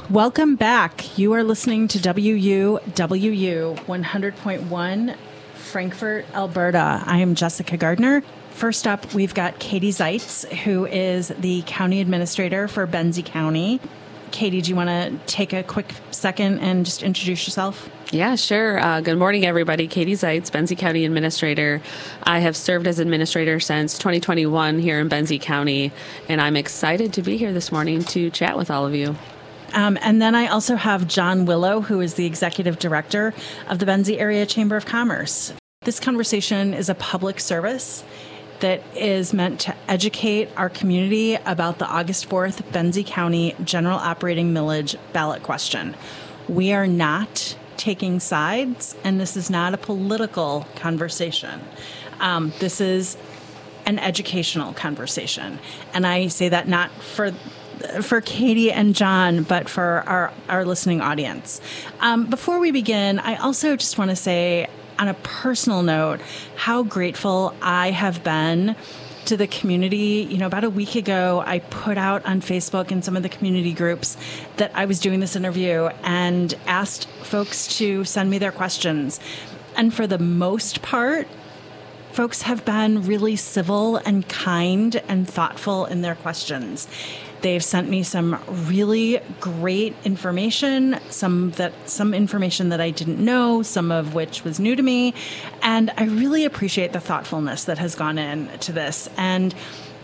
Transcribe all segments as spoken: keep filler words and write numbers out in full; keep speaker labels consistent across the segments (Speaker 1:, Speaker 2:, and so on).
Speaker 1: Welcome back. You are listening to W U W U one hundred point one Frankfort, Alberta. I am Jessica Gardner. First up, we've got Katie Zeitz, who is the county administrator for Benzie County. Katie, do you want to take a quick second and just introduce yourself?
Speaker 2: Yeah, sure. Uh, good morning, everybody. Katie Zeitz, Benzie County Administrator. I have served as administrator since twenty twenty-one here in Benzie County, and I'm excited to be here this morning to chat with all of you.
Speaker 1: Um, and then I also have John Willow, who is the Executive Director of the Benzie Area Chamber of Commerce. This conversation is a public service that is meant to educate our community about the August fourth Benzie County General Operating Millage ballot question. We are not taking sides, and this is not a political conversation. Um, this is an educational conversation. And I say that not for for Katie and John, but for our, our listening audience. Um, before we begin, I also just want to say, on a personal note, how grateful I have been to the community. You know, about a week ago, I put out on Facebook and some of the community groups that I was doing this interview and asked folks to send me their questions. And for the most part, folks have been really civil and kind and thoughtful in their questions. They've sent me some really great information, some that some information that I didn't know, some of which was new to me. And I really appreciate the thoughtfulness that has gone into this. And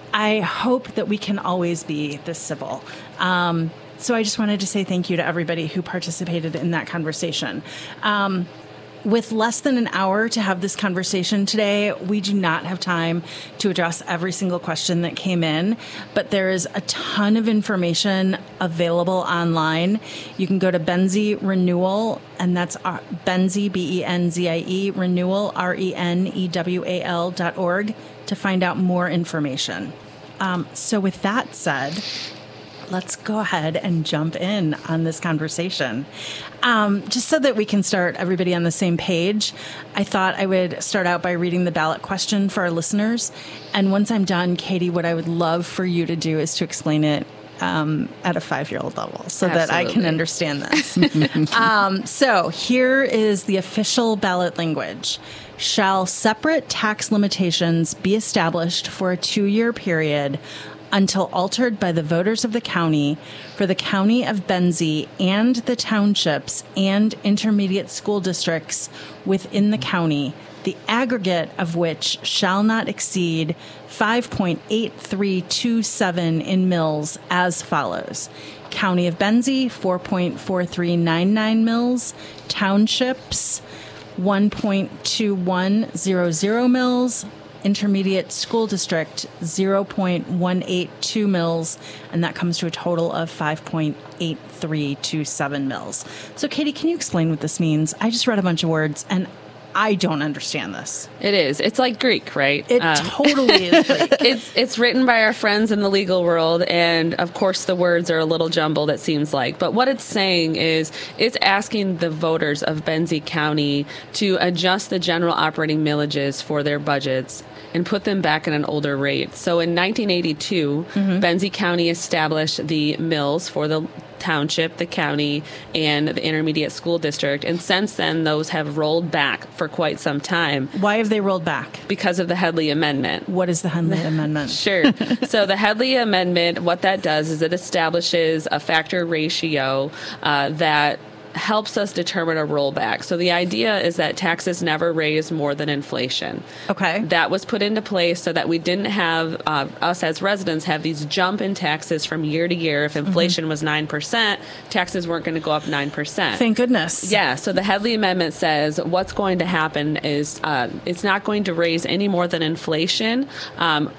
Speaker 1: I hope that we can always be this civil. Um, so I just wanted to say thank you to everybody who participated in that conversation. Um, With less than an hour to have this conversation today, we do not have time to address every single question that came in, but there is a ton of information available online. You can go to Benzie Renewal, and that's our, Benzie, B E N Z I E, Renewal, R E N E W A L dot org to find out more information. Um, so with that said, let's go ahead and jump in on this conversation. Um, just so that we can start everybody on the same page, I thought I would start out by reading the ballot question for our listeners. And once I'm done, Katie, what I would love for you to do is to explain it um, at a five-year-old level so
Speaker 2: Absolutely.
Speaker 1: that I can understand this. um, so here is the official ballot language. Shall separate tax limitations be established for a two-year period until altered by the voters of the county for the county of Benzie and the townships and intermediate school districts within the county, the aggregate of which shall not exceed five point eight three two seven in mills as follows. County of Benzie, four point four three nine nine mills. Townships, one point two one zero zero mills. Intermediate school district, zero point one eight two mills, and that comes to a total of five point eight three two seven mills. So, Katie, can you explain what this means? I just read a bunch of words, and I don't understand this.
Speaker 2: It is. It's like Greek, right?
Speaker 1: It uh, totally is Greek.
Speaker 2: It's it's written by our friends in the legal world, and of course the words are a little jumbled, it seems like. But what it's saying is it's asking the voters of Benzie County to adjust the general operating millages for their budgets and put them back at an older rate. So in nineteen eighty-two, mm-hmm. Benzie County established the mills for the township, the county, and the intermediate school district. And since then, those have rolled back for quite some time.
Speaker 1: Why have they rolled back?
Speaker 2: Because of the Headley Amendment.
Speaker 1: What is the Headley Amendment?
Speaker 2: Sure. So the Headley Amendment, what that does is it establishes a factor ratio uh, that helps us determine a rollback. So the idea is that taxes never raise more than inflation.
Speaker 1: Okay.
Speaker 2: That was put into place so that we didn't have, uh, us as residents have these jump in taxes from year to year. If inflation mm-hmm. was nine percent, taxes weren't going to go up nine percent.
Speaker 1: Thank goodness.
Speaker 2: Yeah. So the Headley Amendment says what's going to happen is uh, it's not going to raise any more than inflation. Um,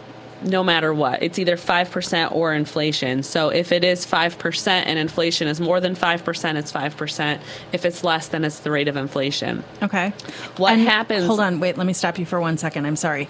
Speaker 2: no matter what. It's either five percent or inflation. So if it is five percent and inflation is more than five percent, it's five percent. If it's less, then it's the rate of inflation.
Speaker 1: Okay.
Speaker 2: What
Speaker 1: and
Speaker 2: happens...
Speaker 1: Hold on. Wait, let me stop you for one second. I'm sorry.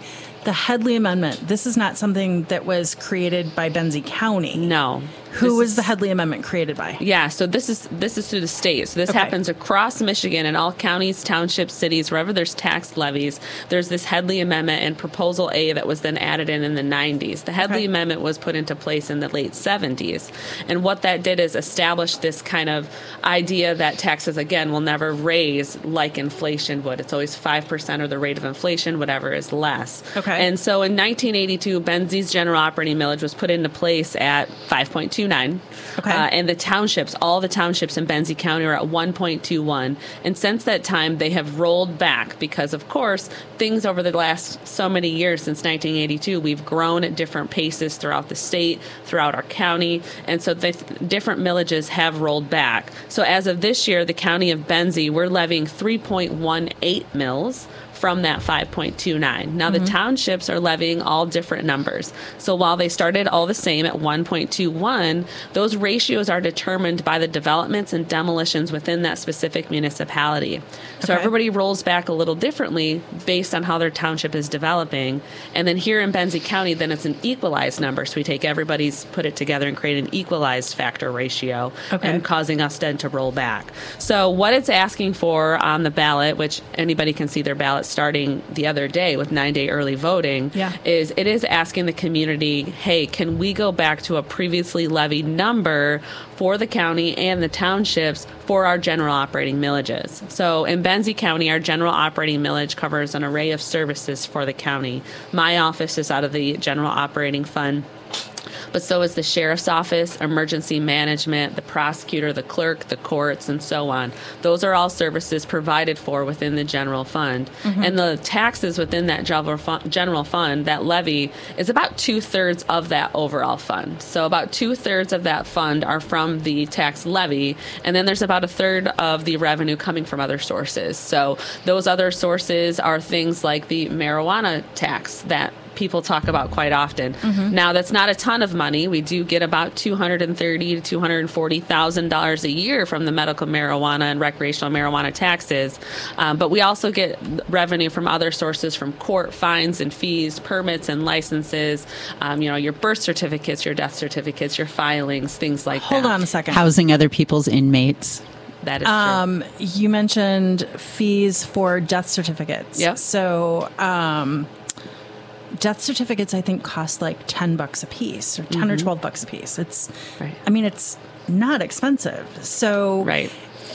Speaker 1: The Headley Amendment, this is not something that was created by Benzie County.
Speaker 2: No.
Speaker 1: Who
Speaker 2: This
Speaker 1: was
Speaker 2: is-
Speaker 1: the Headley Amendment created by?
Speaker 2: Yeah, so this is this is through the state. So this
Speaker 1: Okay.
Speaker 2: happens across Michigan in all counties, townships, cities, wherever there's tax levies. There's this Headley Amendment and Proposal A that was then added in in the nineties. The Headley
Speaker 1: Okay.
Speaker 2: Amendment was put into place in the late seventies. And what that did is establish this kind of idea that taxes, again, will never raise like inflation would. It's always five percent or the rate of inflation, whatever is less.
Speaker 1: Okay.
Speaker 2: And so in nineteen eighty-two, Benzie's general operating millage was put into place at five point two nine.
Speaker 1: Okay.
Speaker 2: Uh, and the townships, all the townships in Benzie County are at one point two one. And since that time, they have rolled back because, of course, things over the last so many years since nineteen eighty-two, we've grown at different paces throughout the state, throughout our county. And so the different millages have rolled back. So as of this year, the county of Benzie, we're levying three point one eight mils from that five point two nine. Now, the townships are levying all different numbers. So while they started all the same at one point two one, those ratios are determined by the developments and demolitions within that specific municipality. So
Speaker 1: Okay.
Speaker 2: everybody rolls back a little differently based on how their township is developing. And then here in Benzie County, then it's an equalized number. So we take everybody's, put it together and create an equalized factor ratio,
Speaker 1: Okay.
Speaker 2: and causing us then to roll back. So what it's asking for on the ballot, which anybody can see their ballot starting the other day with nine-day early voting,
Speaker 1: Yeah.
Speaker 2: is it is asking the community, hey, can we go back to a previously levied number for the county and the townships for our general operating millages? So in Benzie County, our general operating millage covers an array of services for the county. My office is out of the general operating fund, but so is the sheriff's office, emergency management, the prosecutor, the clerk, the courts, and so on. Those are all services provided for within the general fund. And the taxes within that general fund, general fund, that levy, is about two-thirds of that overall fund. So about two-thirds of that fund are from the tax levy, and then there's about a third of the revenue coming from other sources. So those other sources are things like the marijuana tax that people talk about quite often. Now, that's not a ton of money. We do get about two hundred thirty thousand to two hundred forty thousand dollars a year from the medical marijuana and recreational marijuana taxes, um, but we also get revenue from other sources, from court fines and fees, permits and licenses. Um, you know, your birth certificates, your death certificates, your filings, things like
Speaker 1: Hold
Speaker 2: that.
Speaker 1: on a second.
Speaker 3: Housing other people's inmates.
Speaker 2: That is true.
Speaker 1: Um, you mentioned fees for death certificates.
Speaker 2: Yep.
Speaker 1: So, um, death certificates, I think, cost like ten bucks a piece or ten or twelve bucks a piece. It's,
Speaker 2: Right.
Speaker 1: I mean, it's not expensive. So,
Speaker 2: Right.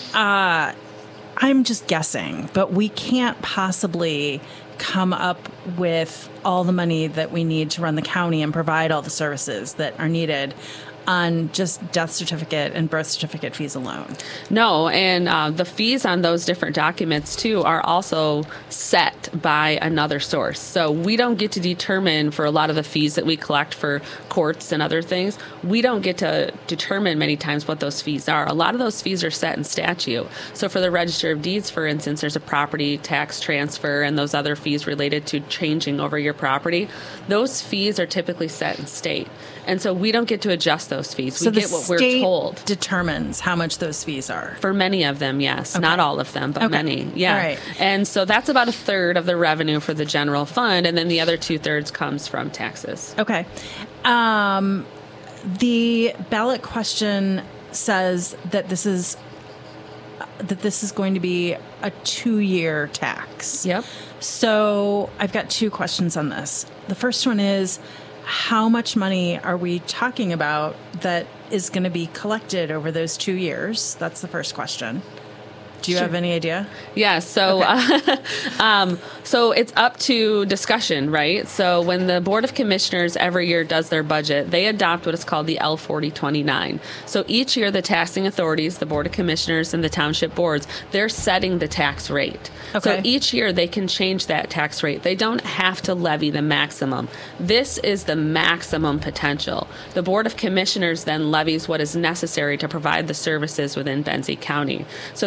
Speaker 1: I'm just guessing, but we can't possibly come up with all the money that we need to run the county and provide all the services that are needed on just death certificate and birth certificate fees alone.
Speaker 2: No, and uh, the fees on those different documents, too, are also set by another source. So we don't get to determine, for a lot of the fees that we collect for courts and other things, we don't get to determine many times what those fees are. A lot of those fees are set in statute. So for the Register of Deeds, for instance, there's a property tax transfer and those other fees related to changing over your property. Those fees are typically set in state. And so we don't get to adjust those fees. We
Speaker 1: So the
Speaker 2: get what we're
Speaker 1: state
Speaker 2: told.
Speaker 1: determines how much those fees are.
Speaker 2: For many of them, yes. Not all of them, but
Speaker 1: Okay.
Speaker 2: many. Yeah.
Speaker 1: All right.
Speaker 2: And so that's about a third of the revenue for the general fund, and then the other two thirds comes from taxes.
Speaker 1: Okay. Um, the ballot question says that this is that this is going to be a two-year tax.
Speaker 2: Yep.
Speaker 1: So I've got two questions on this. The first one is, how much money are we talking about that is going to be collected over those two years? That's the first question. Do you
Speaker 2: Sure.
Speaker 1: have any idea?
Speaker 2: Yeah, so
Speaker 1: Okay.
Speaker 2: uh, um, so it's up to discussion, right? So when the Board of Commissioners every year does their budget, they adopt what is called the L forty twenty-nine. So each year, the taxing authorities, the Board of Commissioners and the township boards, they're setting the tax rate. So
Speaker 1: Okay.
Speaker 2: each year, they can change that tax rate. They don't have to levy the maximum. This is the maximum potential. The Board of Commissioners then levies what is necessary to provide the services within Benzie County. So the three point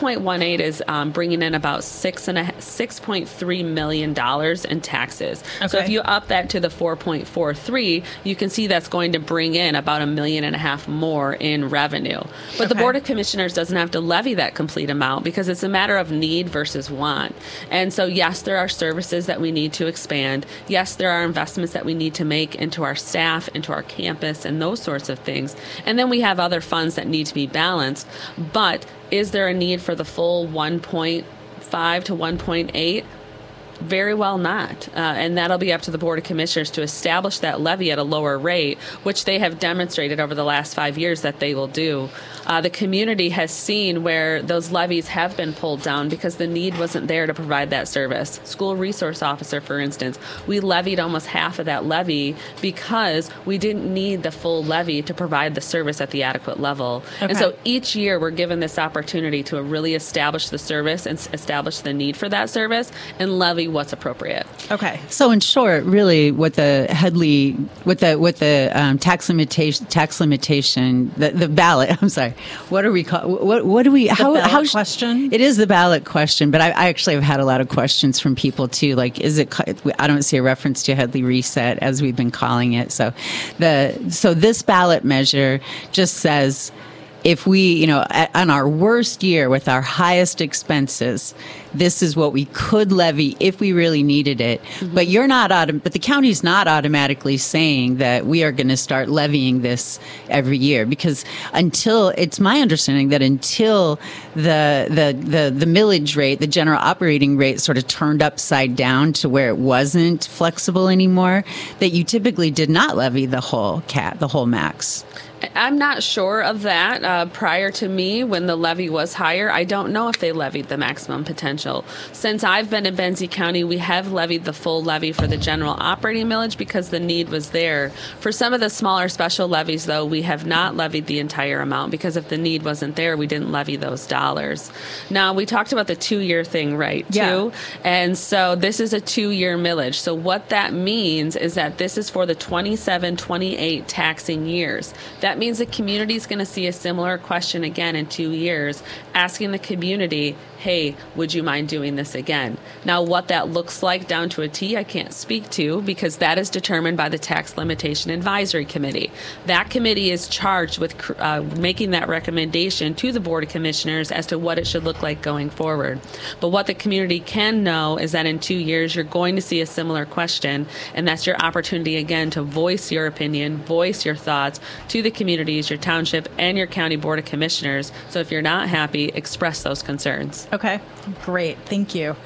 Speaker 2: point one eight is um, bringing in about six and a, six point three million dollars in taxes.
Speaker 1: Okay.
Speaker 2: So if you up that to the four point four three, you can see that's going to bring in about a million and a half more in revenue. But the
Speaker 1: Okay.
Speaker 2: Board of Commissioners doesn't have to levy that complete amount because it's a matter of need versus want. And so, yes, there are services that we need to expand. Yes, there are investments that we need to make into our staff, into our campus, and those sorts of things. And then we have other funds that need to be balanced. But is there a need for the full one point five to one point eight? Very well not. Uh, and that'll be up to the Board of Commissioners to establish that levy at a lower rate, which they have demonstrated over the last five years that they will do. Uh, the community has seen where those levies have been pulled down because the need wasn't there to provide that service. School resource officer, for instance, we levied almost half of that levy because we didn't need the full levy to provide the service at the adequate level.
Speaker 1: Okay.
Speaker 2: And so each year we're given this opportunity to really establish the service and s- establish the need for that service and levy what's appropriate.
Speaker 1: Okay.
Speaker 3: So in short, really, what the Headley, what the what the um, tax limitation, tax limitation, the, the ballot. I'm sorry. What are we call? What what do we? How
Speaker 1: ballot
Speaker 3: how sh-
Speaker 1: question?
Speaker 3: It is the ballot question, but I, I actually have had a lot of questions from people too. Like, is it? I don't see a reference to Headley Reset as we've been calling it. So, the so this ballot measure just says, if we, you know, at, on our worst year with our highest expenses, this is what we could levy if we really needed it. Mm-hmm. But you're not, autom- but the county's not automatically saying that we are going to start levying this every year, because until, it's my understanding that until the the the the millage rate, the general operating rate, sort of turned upside down to where it wasn't flexible anymore, that you typically did not levy the whole cap, the whole max.
Speaker 2: I'm not sure of that. Uh, prior to me, when the levy was higher, I don't know if they levied the maximum potential. Since I've been in Benzie County, we have levied the full levy for the general operating millage because the need was there. For some of the smaller special levies, though, we have not levied the entire amount because if the need wasn't there, we didn't levy those dollars. Now, we talked about the two-year thing, right, too?
Speaker 1: Yeah.
Speaker 2: And so this is a two-year millage. So what that means is that this is for the twenty-seven twenty-eight taxing years. That means the community is going to see a similar question again in two years, asking the community, hey, would you mind doing this again? Now, what that looks like down to a T, I can't speak to because that is determined by the Tax Limitation Advisory Committee. That committee is charged with uh, making that recommendation to the Board of Commissioners as to what it should look like going forward. But what the community can know is that in two years, you're going to see a similar question, and that's your opportunity again to voice your opinion, voice your thoughts to the communities, your township, and your county Board of Commissioners. So if you're not happy, express those concerns.
Speaker 1: Okay, great. Thank you.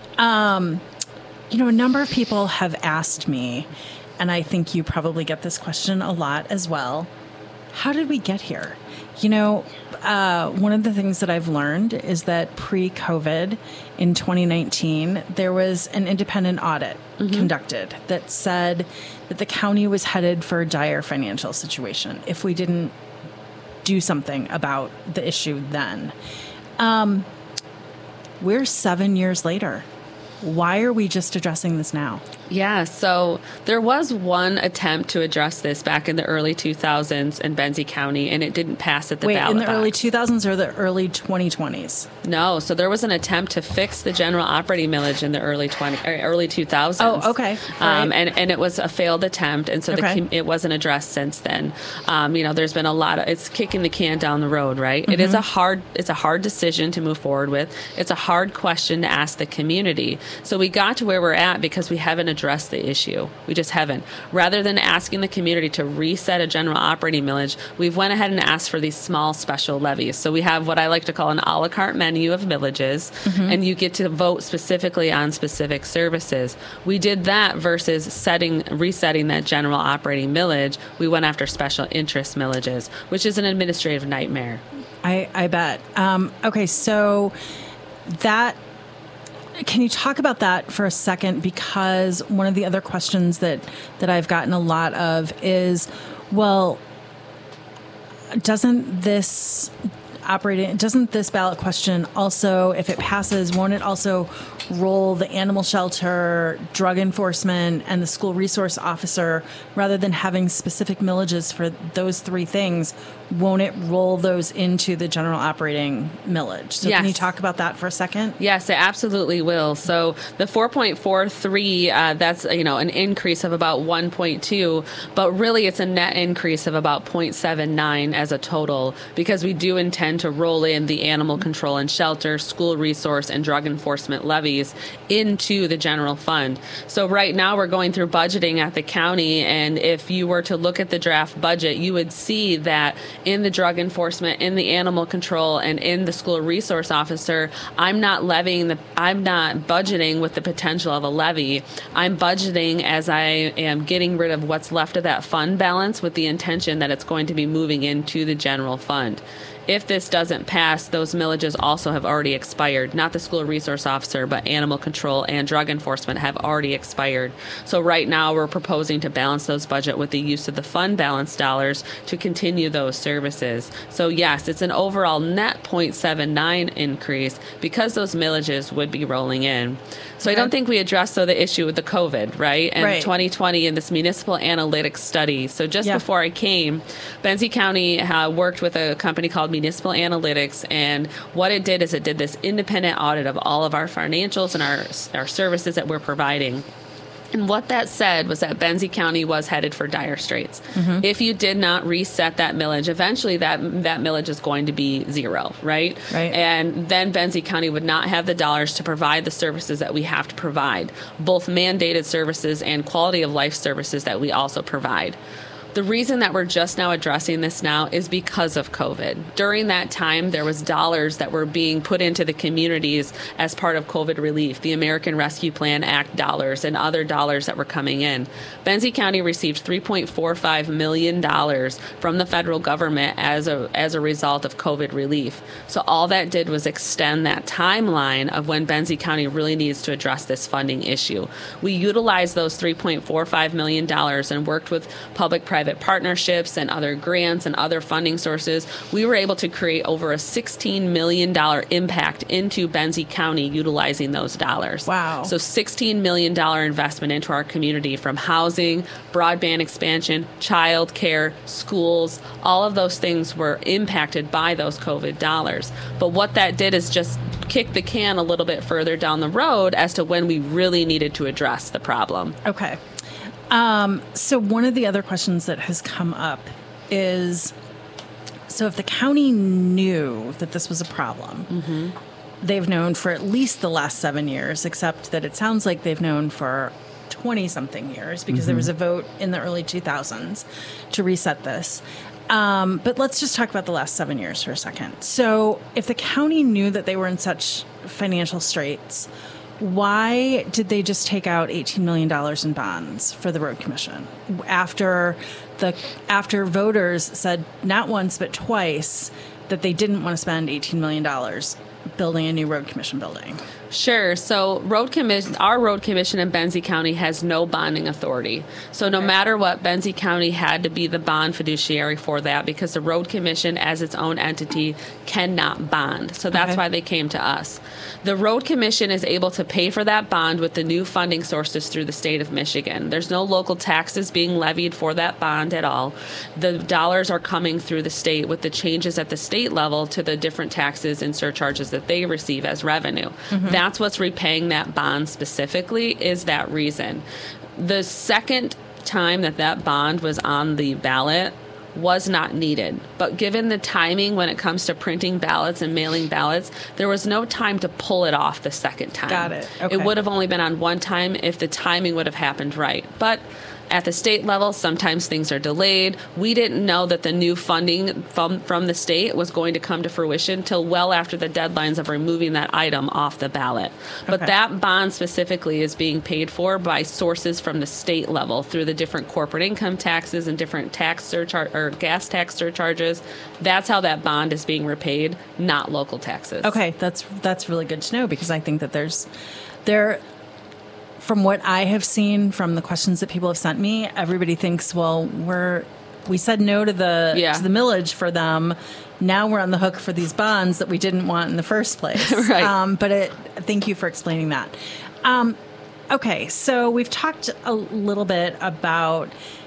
Speaker 1: Um, you know, a number of people have asked me, and I think you probably get this question a lot as well, how did we get here? You know, uh, one of the things that I've learned is that pre-COVID in twenty nineteen, there was an independent audit mm-hmm. conducted that said that the county was headed for a dire financial situation if we didn't do something about the issue then. Um, we're seven years later. Why are we just addressing this now?
Speaker 2: Yeah, so there was one attempt to address this back in the early two thousands in Benzie County, and it didn't pass at the
Speaker 1: Wait,
Speaker 2: ballot
Speaker 1: in the
Speaker 2: box.
Speaker 1: early two thousands or the early twenty twenties?
Speaker 2: No, so there was an attempt to fix the general operating millage in the early twenty or early two thousands.
Speaker 1: Oh, okay.
Speaker 2: Um,
Speaker 1: Right.
Speaker 2: and and it was a failed attempt, and so
Speaker 1: Okay.
Speaker 2: the, com- it wasn't addressed since then. Um, you know, there's been a lot of it's kicking the can down the road, right? Mm-hmm. It is a hard it's a hard decision to move forward with. It's a hard question to ask the community. So we got to where we're at because we haven't addressed the issue. We just haven't. Rather than asking the community to reset a general operating millage, we've went ahead and asked for these small special levies. So we have what I like to call an a la carte menu of villages, mm-hmm. and you get to vote specifically on specific services. We did that versus setting, resetting that general operating millage. We went after special interest millages, which is an administrative nightmare.
Speaker 1: I, I bet. Um, okay, so that... Can you talk about that for a second? Because one of the other questions that, that I've gotten a lot of is, well, doesn't this operating, doesn't this ballot question also, if it passes, won't it also roll the animal shelter, drug enforcement, and the school resource officer, rather than having specific millages for those three things? won't it roll those into the general operating millage? So
Speaker 2: yes.
Speaker 1: Can you talk about that for a second?
Speaker 2: Yes, it absolutely will. So the four point four three, uh, that's, you know, an increase of about one point two, but really it's a net increase of about zero point seven nine as a total, because we do intend to roll in the animal control and shelter, school resource, and drug enforcement levies into the general fund. So right now we're going through budgeting at the county, and if you were to look at the draft budget, you would see that in the drug enforcement, in the animal control, and in the school resource officer, I'm not levying the, I'm not budgeting with the potential of a levy. I'm budgeting as I am getting rid of what's left of that fund balance with the intention that it's going to be moving into the general fund. If this doesn't pass, those millages also have already expired. Not the school resource officer, but animal control and drug enforcement have already expired. So right now we're proposing to balance those budget with the use of the fund balance dollars to continue those services. So yes, it's an overall net zero point seven nine increase because those millages would be rolling in. So okay. I don't think we addressed, though, the issue with the COVID, right? And
Speaker 1: right.
Speaker 2: twenty twenty in this municipal analytics study. So just yeah. before I came, Benzie County uh, worked with a company called Municipal Analytics, and what it did is it did this independent audit of all of our financials and our our services that we're providing. And what that said was that Benzie County was headed for dire straits. Mm-hmm. If you did not reset that millage, eventually that that millage is going to be zero, right?
Speaker 1: Right.
Speaker 2: And then Benzie County would not have the dollars to provide the services that we have to provide, both mandated services and quality of life services that we also provide. The reason that we're just now addressing this now is because of COVID. During that time, there was dollars that were being put into the communities as part of COVID relief, the American Rescue Plan Act dollars and other dollars that were coming in. Benzie County received three point four five million dollars from the federal government as a as a result of COVID relief. So all that did was extend that timeline of when Benzie County really needs to address this funding issue. We utilized those three point four five million dollars and worked with public-private partnerships and other grants and other funding sources. We were able to create over a sixteen million dollars impact into Benzie County utilizing those dollars.
Speaker 1: Wow.
Speaker 2: So sixteen million dollars investment into our community, from housing, broadband expansion, child care, schools, all of those things were impacted by those COVID dollars. But what that did is just kick the can a little bit further down the road as to when we really needed to address the problem.
Speaker 1: Okay. Um, so one of the other questions that has come up is, so if the county knew that this was a problem, mm-hmm. they've known for at least the last seven years, except that it sounds like they've known for twenty-something years because mm-hmm. there was a vote in the early two thousands to reset this. Um, but let's just talk about the last seven years for a second. So if the county knew that they were in such financial straits, why did they just take out eighteen million dollars in bonds for the road commission after the after voters said not once but twice that they didn't want to spend eighteen million dollars building a new road commission building?
Speaker 2: Sure. So road commission, our road commission in Benzie County has no bonding authority. So no okay. matter what, Benzie County had to be the bond fiduciary for that because the road commission as its own entity cannot bond. So that's okay. why they came to us. The road commission is able to pay for that bond with the new funding sources through the state of Michigan. There's no local taxes being levied for that bond at all. The dollars are coming through the state with the changes at the state level to the different taxes and surcharges that they receive as revenue. Mm-hmm. That's what's repaying that bond specifically, is that reason. The second time that that bond was on the ballot was not needed. But given the timing when it comes to printing ballots and mailing ballots, there was no time to pull it off the second time.
Speaker 1: Got it. Okay.
Speaker 2: It would have only been on one time if the timing would have happened right. But at the state level, sometimes things are delayed. We didn't know that the new funding from, from the state was going to come to fruition till well after the deadlines of removing that item off the ballot. But
Speaker 1: okay.
Speaker 2: that bond specifically is being paid for by sources from the state level through the different corporate income taxes and different tax surcharge or gas tax surcharges. That's how that bond is being repaid, not local taxes.
Speaker 1: Okay, that's that's really good to know, because I think that there's there. From what I have seen from the questions that people have sent me, everybody thinks, well, we're we said no to the
Speaker 2: yeah.
Speaker 1: to the millage for them. Now we're on the hook for these bonds that we didn't want in the first place.
Speaker 2: Right.
Speaker 1: Um, but it, thank you for explaining that. Um, okay, so we've talked a little bit about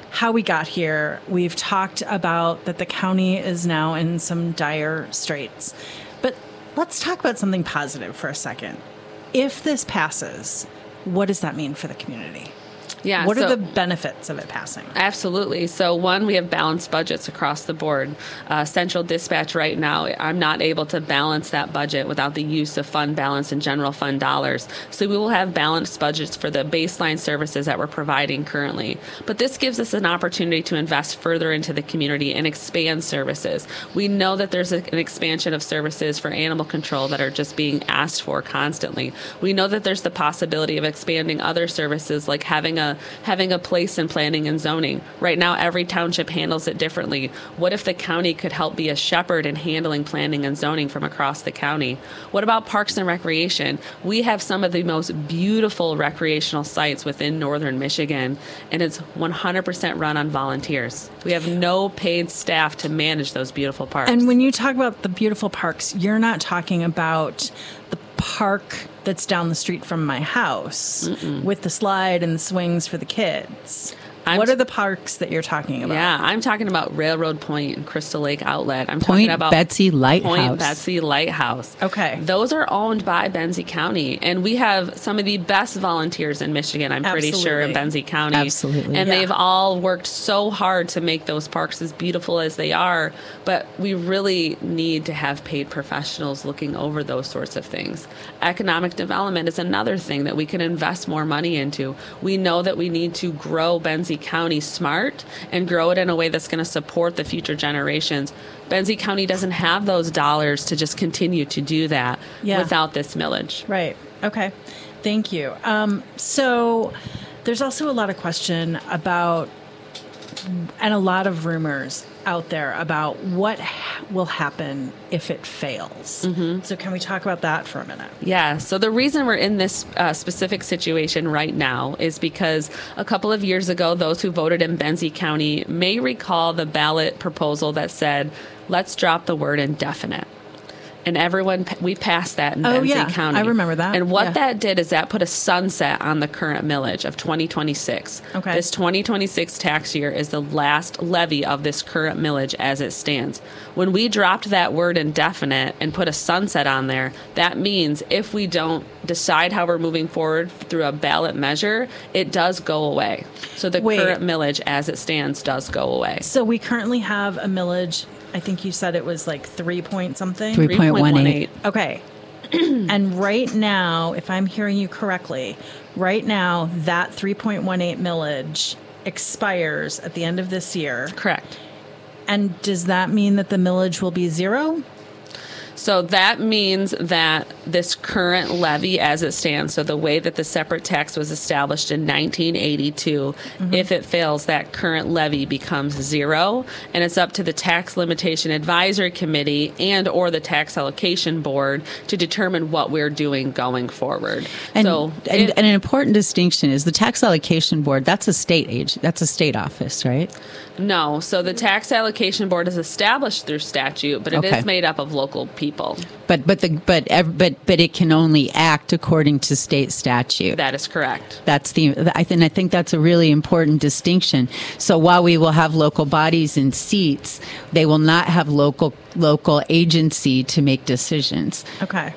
Speaker 1: how we got here. We've talked about that the county is now in some dire straits. But let's talk about something positive for a second. If this passes, what does that mean for the community?
Speaker 2: Yeah.
Speaker 1: What
Speaker 2: so,
Speaker 1: are the benefits of it passing?
Speaker 2: Absolutely. So one, we have balanced budgets across the board. Uh, Central Dispatch right now, I'm not able to balance that budget without the use of fund balance and general fund dollars. So we will have balanced budgets for the baseline services that we're providing currently. But this gives us an opportunity to invest further into the community and expand services. We know that there's a, an expansion of services for animal control that are just being asked for constantly. We know that there's the possibility of expanding other services like having a having a place in planning and zoning. Right now, every township handles it differently. What if the county could help be a shepherd in handling planning and zoning from across the county? What about parks and recreation? We have some of the most beautiful recreational sites within northern Michigan, and it's one hundred percent run on volunteers. We have no paid staff to manage those beautiful parks.
Speaker 1: And when you talk about the beautiful parks, you're not talking about the park that's down the street from my house Mm-mm. with the slide and the swings for the kids. I'm what are the parks that you're talking about?
Speaker 2: Yeah, I'm talking about Railroad Point and Crystal Lake Outlet. I'm
Speaker 3: Point
Speaker 2: talking about
Speaker 3: Betsy Lighthouse.
Speaker 2: Point Betsy Lighthouse.
Speaker 1: Okay.
Speaker 2: Those are owned by Benzie County, and we have some of the best volunteers in Michigan, I'm pretty
Speaker 1: Absolutely.
Speaker 2: sure, in Benzie County.
Speaker 3: Absolutely.
Speaker 2: And
Speaker 1: yeah.
Speaker 2: they've all worked so hard to make those parks as beautiful as they are, but we really need to have paid professionals looking over those sorts of things. Economic development is another thing that we can invest more money into. We know that we need to grow Benzie County smart and grow it in a way that's going to support the future generations. Benzie County doesn't have those dollars to just continue to do that
Speaker 1: yeah.
Speaker 2: without this millage.
Speaker 1: Right. Okay. Thank you. Um, so there's also a lot of question about and a lot of rumors out there about what ha- will happen if it fails. Mm-hmm. So can we talk about that for a minute?
Speaker 2: Yeah. So the reason we're in this uh, specific situation right now is because a couple of years ago, those who voted in Benzie County may recall the ballot proposal that said, let's drop the word indefinite. And everyone, we passed that in
Speaker 1: oh,
Speaker 2: Benzie
Speaker 1: yeah.
Speaker 2: County.
Speaker 1: I remember that.
Speaker 2: And what
Speaker 1: yeah.
Speaker 2: that did is that put a sunset on the current millage of twenty twenty-six.
Speaker 1: Okay.
Speaker 2: This twenty twenty-six tax year is the last levy of this current millage as it stands. When we dropped that word indefinite and put a sunset on there, that means if we don't decide how we're moving forward through a ballot measure, it does go away. So the
Speaker 1: Wait.
Speaker 2: current millage as it stands does go away.
Speaker 1: So we currently have a millage. I think you said it was like three point something.
Speaker 3: three point one eight.
Speaker 1: Okay. And right now, if I'm hearing you correctly, right now that three point one eight millage expires at the end of this year.
Speaker 2: Correct.
Speaker 1: And does that mean that the millage will be zero?
Speaker 2: So that means that this current levy as it stands, so the way that the separate tax was established in nineteen eighty-two, mm-hmm. if it fails, that current levy becomes zero, and it's up to the Tax Limitation Advisory Committee and or the Tax Allocation Board to determine what we're doing going forward.
Speaker 3: And,
Speaker 2: so
Speaker 3: and,
Speaker 2: it,
Speaker 3: and an important distinction is the Tax Allocation Board, that's a state age, that's a state office, right?
Speaker 2: No. So the Tax Allocation Board is established through statute, but it
Speaker 3: Okay.
Speaker 2: is made up of local people.
Speaker 3: But but the but ev- but but it can only act according to state statute.
Speaker 2: That is correct.
Speaker 3: That's the I think I think that's a really important distinction. So while we will have local bodies and seats, they will not have local local agency to make decisions.
Speaker 1: Okay.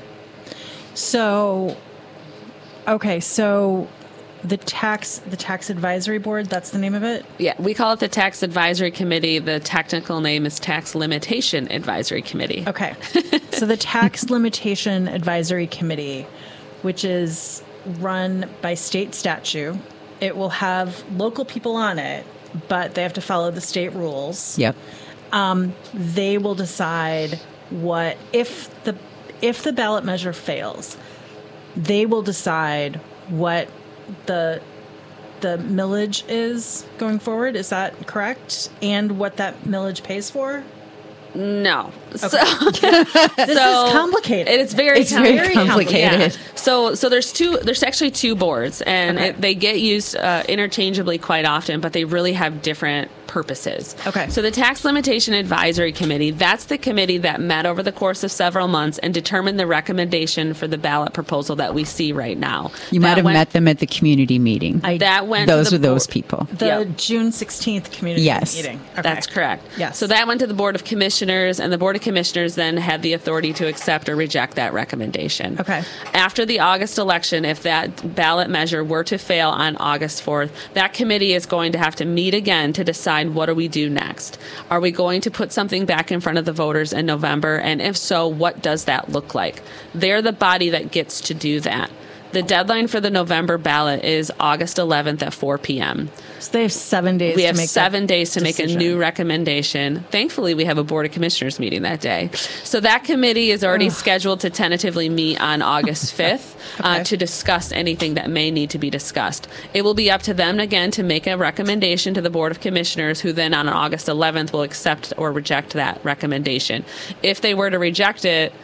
Speaker 1: So, okay, so the tax the tax advisory board, that's the name of it?
Speaker 2: Yeah, we call it the Tax Advisory Committee. The technical name is Tax Limitation Advisory Committee.
Speaker 1: Okay. So the Tax Limitation Advisory Committee, which is run by state statute, it will have local people on it, but they have to follow the state rules.
Speaker 3: Yep.
Speaker 1: Um, they will decide what if the if the ballot measure fails, they will decide what the the millage is going forward. Is that correct? And what that millage pays for?
Speaker 2: No.
Speaker 1: Okay.
Speaker 2: So,
Speaker 1: this
Speaker 2: so
Speaker 1: is complicated.
Speaker 2: It is very,
Speaker 3: It's
Speaker 2: com-
Speaker 3: very complicated.
Speaker 2: Yeah. So, so there's two. There's actually two boards, and
Speaker 1: Okay.
Speaker 2: it, they get used uh, interchangeably quite often, but they really have different purposes.
Speaker 1: Okay.
Speaker 2: So the Tax Limitation Advisory Committee, that's the committee that met over the course of several months and determined the recommendation for the ballot proposal that we see right now.
Speaker 3: You
Speaker 2: That
Speaker 3: might have
Speaker 2: went-
Speaker 3: met them at the community meeting.
Speaker 1: I-
Speaker 2: That went. to
Speaker 3: Those
Speaker 2: the
Speaker 3: are those
Speaker 2: board-
Speaker 3: people.
Speaker 1: The
Speaker 2: Yep.
Speaker 1: June sixteenth community
Speaker 3: Yes.
Speaker 1: meeting. Okay.
Speaker 2: That's correct.
Speaker 1: Yes.
Speaker 2: So that went to the Board of Commissioners, and the Board of Commissioners then had the authority to accept or reject that recommendation.
Speaker 1: Okay.
Speaker 2: After the August election, if that ballot measure were to fail on August fourth, that committee is going to have to meet again to decide what do we do next. Are we going to put something back in front of the voters in November? And if so, what does that look like? They're the body that gets to do that. The deadline for the November ballot is August eleventh at four p.m.
Speaker 1: So they have seven days
Speaker 2: We
Speaker 1: to
Speaker 2: have
Speaker 1: make
Speaker 2: seven
Speaker 1: that
Speaker 2: daase to make a
Speaker 1: decision.
Speaker 2: new recommendation. Thankfully, we have a Board of Commissioners meeting that day. So that committee is already scheduled to tentatively meet on August fifth
Speaker 1: Okay.
Speaker 2: uh, to discuss anything that may need to be discussed. It will be up to them again to make a recommendation to the Board of Commissioners, who then on August eleventh will accept or reject that recommendation. If they were to reject it,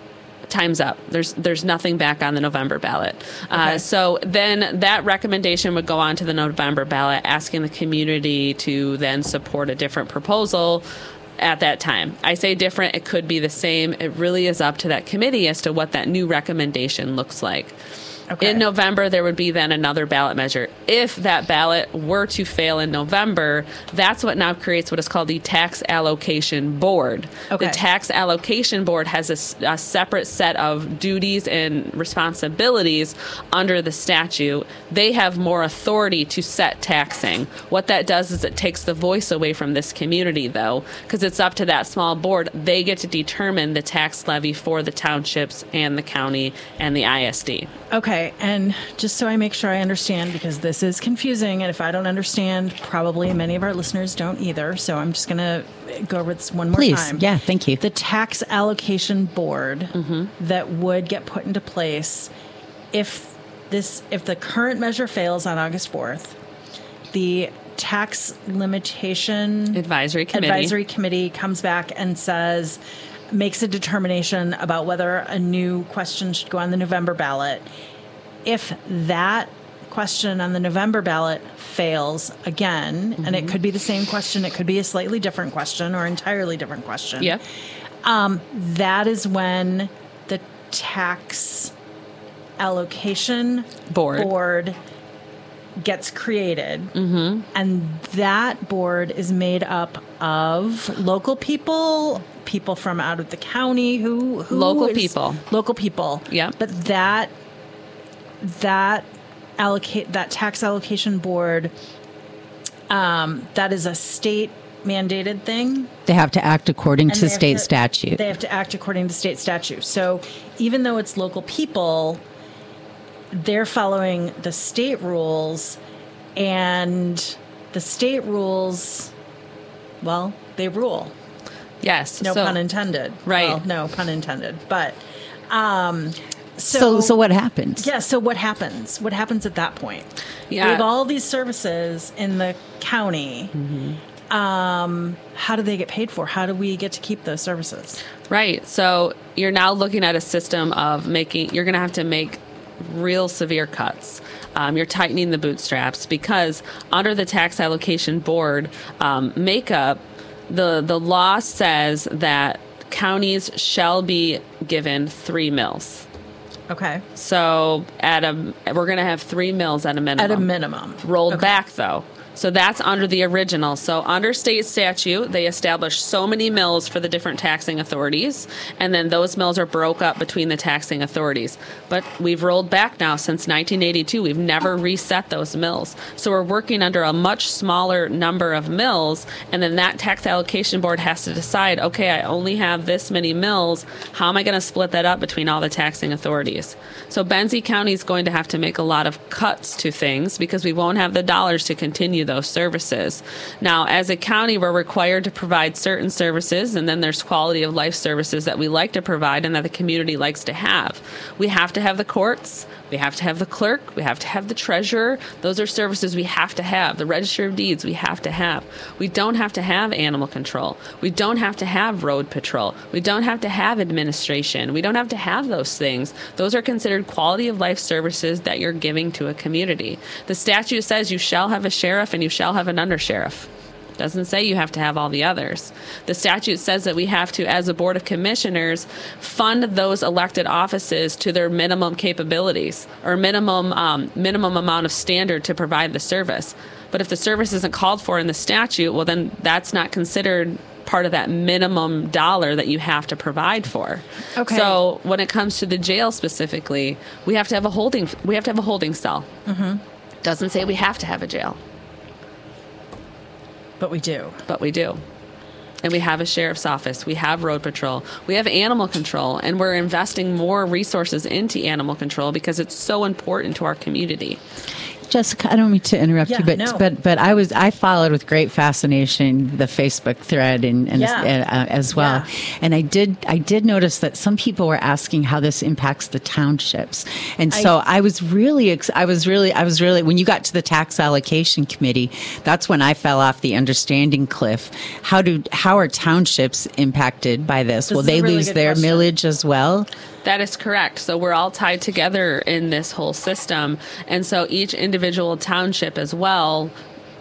Speaker 2: time's up. There's there's nothing back on the November ballot. Uh,
Speaker 1: Okay.
Speaker 2: so then that recommendation would go on to the November ballot, asking the community to then support a different proposal at that time. I say different, it could be the same. It really is up to that committee as to what that new recommendation looks like.
Speaker 1: Okay.
Speaker 2: In November, there would be then another ballot measure. If that ballot were to fail in November, that's what now creates what is called the Tax Allocation Board.
Speaker 1: Okay.
Speaker 2: The Tax Allocation Board has a s- a, separate set of duties and responsibilities under the statute. They have more authority to set taxing. What that does is it takes the voice away from this community, though, because it's up to that small board. They get to determine the tax levy for the townships and the county and the I S D.
Speaker 1: Okay, and just so I make sure I understand, because this is confusing, and if I don't understand, probably many of our listeners don't either. So I'm just going to go over this one more
Speaker 3: Please.
Speaker 1: time.
Speaker 3: Yeah, thank you.
Speaker 1: The tax allocation board that would get put into place if this if the current measure fails on August fourth, the tax limitation
Speaker 2: Advisory Committee.
Speaker 1: advisory committee comes back and says, makes a determination about whether a new question should go on the November ballot. If that question on the November ballot fails again, and it could be the same question, it could be a slightly different question or entirely different question.
Speaker 2: Yeah.
Speaker 1: That is when the tax allocation
Speaker 2: Board.
Speaker 1: board gets created. Mm-hmm. And that board is made up of local people, people from out of the county who, who
Speaker 2: Local
Speaker 1: is-
Speaker 2: people.
Speaker 1: Local people.
Speaker 2: Yeah.
Speaker 1: But that that allocate that tax allocation board, um, that is a state mandated thing.
Speaker 3: They have to act according
Speaker 1: And
Speaker 3: to
Speaker 1: they have
Speaker 3: state
Speaker 1: to-
Speaker 3: statute.
Speaker 1: They have to act according to state statute. So even though it's local people, they're following the state rules, and the state rules, well, they rule.
Speaker 2: Yes.
Speaker 1: No
Speaker 2: so,
Speaker 1: pun intended.
Speaker 2: Right.
Speaker 1: Well, no pun intended. But um, so,
Speaker 3: so, so what happens?
Speaker 1: Yeah. So what happens? What happens at that point?
Speaker 2: Yeah.
Speaker 1: We have all these services in the county.
Speaker 2: Mm-hmm.
Speaker 1: Um, how do they get paid for? How do we get to keep those services?
Speaker 2: Right. So you're now looking at a system of making, you're going to have to make real severe cuts. Um, you're tightening the bootstraps because under the tax allocation board um, makeup, the, the law says that counties shall be given three mills.
Speaker 1: Okay.
Speaker 2: So at a, we're going to have three mills at a minimum.
Speaker 1: At a minimum.
Speaker 2: Rolled
Speaker 1: Okay.
Speaker 2: back though. So that's under the original. So under state statute, they establish so many mills for the different taxing authorities, and then those mills are broke up between the taxing authorities. But we've rolled back now since nineteen eighty-two. We've never reset those mills. So we're working under a much smaller number of mills, and then that tax allocation board has to decide, okay, I only have this many mills. How am I going to split that up between all the taxing authorities? So Benzie County is going to have to make a lot of cuts to things because we won't have the dollars to continue those services. Now, as a county, we're required to provide certain services, and then there's quality of life services that we like to provide and that the community likes to have. We have to have the courts. We have to have the clerk. We have to have the treasurer. Those are services we have to have. The register of deeds we have to have. We don't have to have animal control. We don't have to have road patrol. We don't have to have administration. We don't have to have those things. Those are considered quality of life services that you're giving to a community. The statute says you shall have a sheriff and you shall have an undersheriff. Doesn't say you have to have all the others. The statute says that we have to, as a board of commissioners, fund those elected offices to their minimum capabilities or minimum um, minimum amount of standard to provide the service. But if the service isn't called for in the statute, well, then that's not considered part of that minimum dollar that you have to provide for.
Speaker 1: Okay.
Speaker 2: So when it comes to the jail specifically, we have to have a holding. We have to have a holding cell. Mm-hmm. Doesn't say we have to have a jail.
Speaker 1: But we do.
Speaker 2: But we do. And we have a sheriff's office. We have road patrol. We have animal control. And we're investing more resources into animal control because it's so important to our community.
Speaker 3: Jessica, I don't mean to interrupt
Speaker 1: Yeah,
Speaker 3: you, but
Speaker 1: no.
Speaker 3: but but I was I followed with great fascination the Facebook thread and, and
Speaker 1: Yeah.
Speaker 3: uh, as well,
Speaker 1: Yeah.
Speaker 3: and I did I did notice that some people were asking how this impacts the townships, and so I, I was really ex- I was really I was really when you got to the tax allocation committee, that's when I fell off the understanding cliff. How do how are townships impacted by this?
Speaker 1: This
Speaker 3: Will
Speaker 1: is a
Speaker 3: they
Speaker 1: really
Speaker 3: lose
Speaker 1: good
Speaker 3: their
Speaker 1: question.
Speaker 3: millage as well?
Speaker 2: That is correct. So we're all tied together in this whole system. And so each individual township as well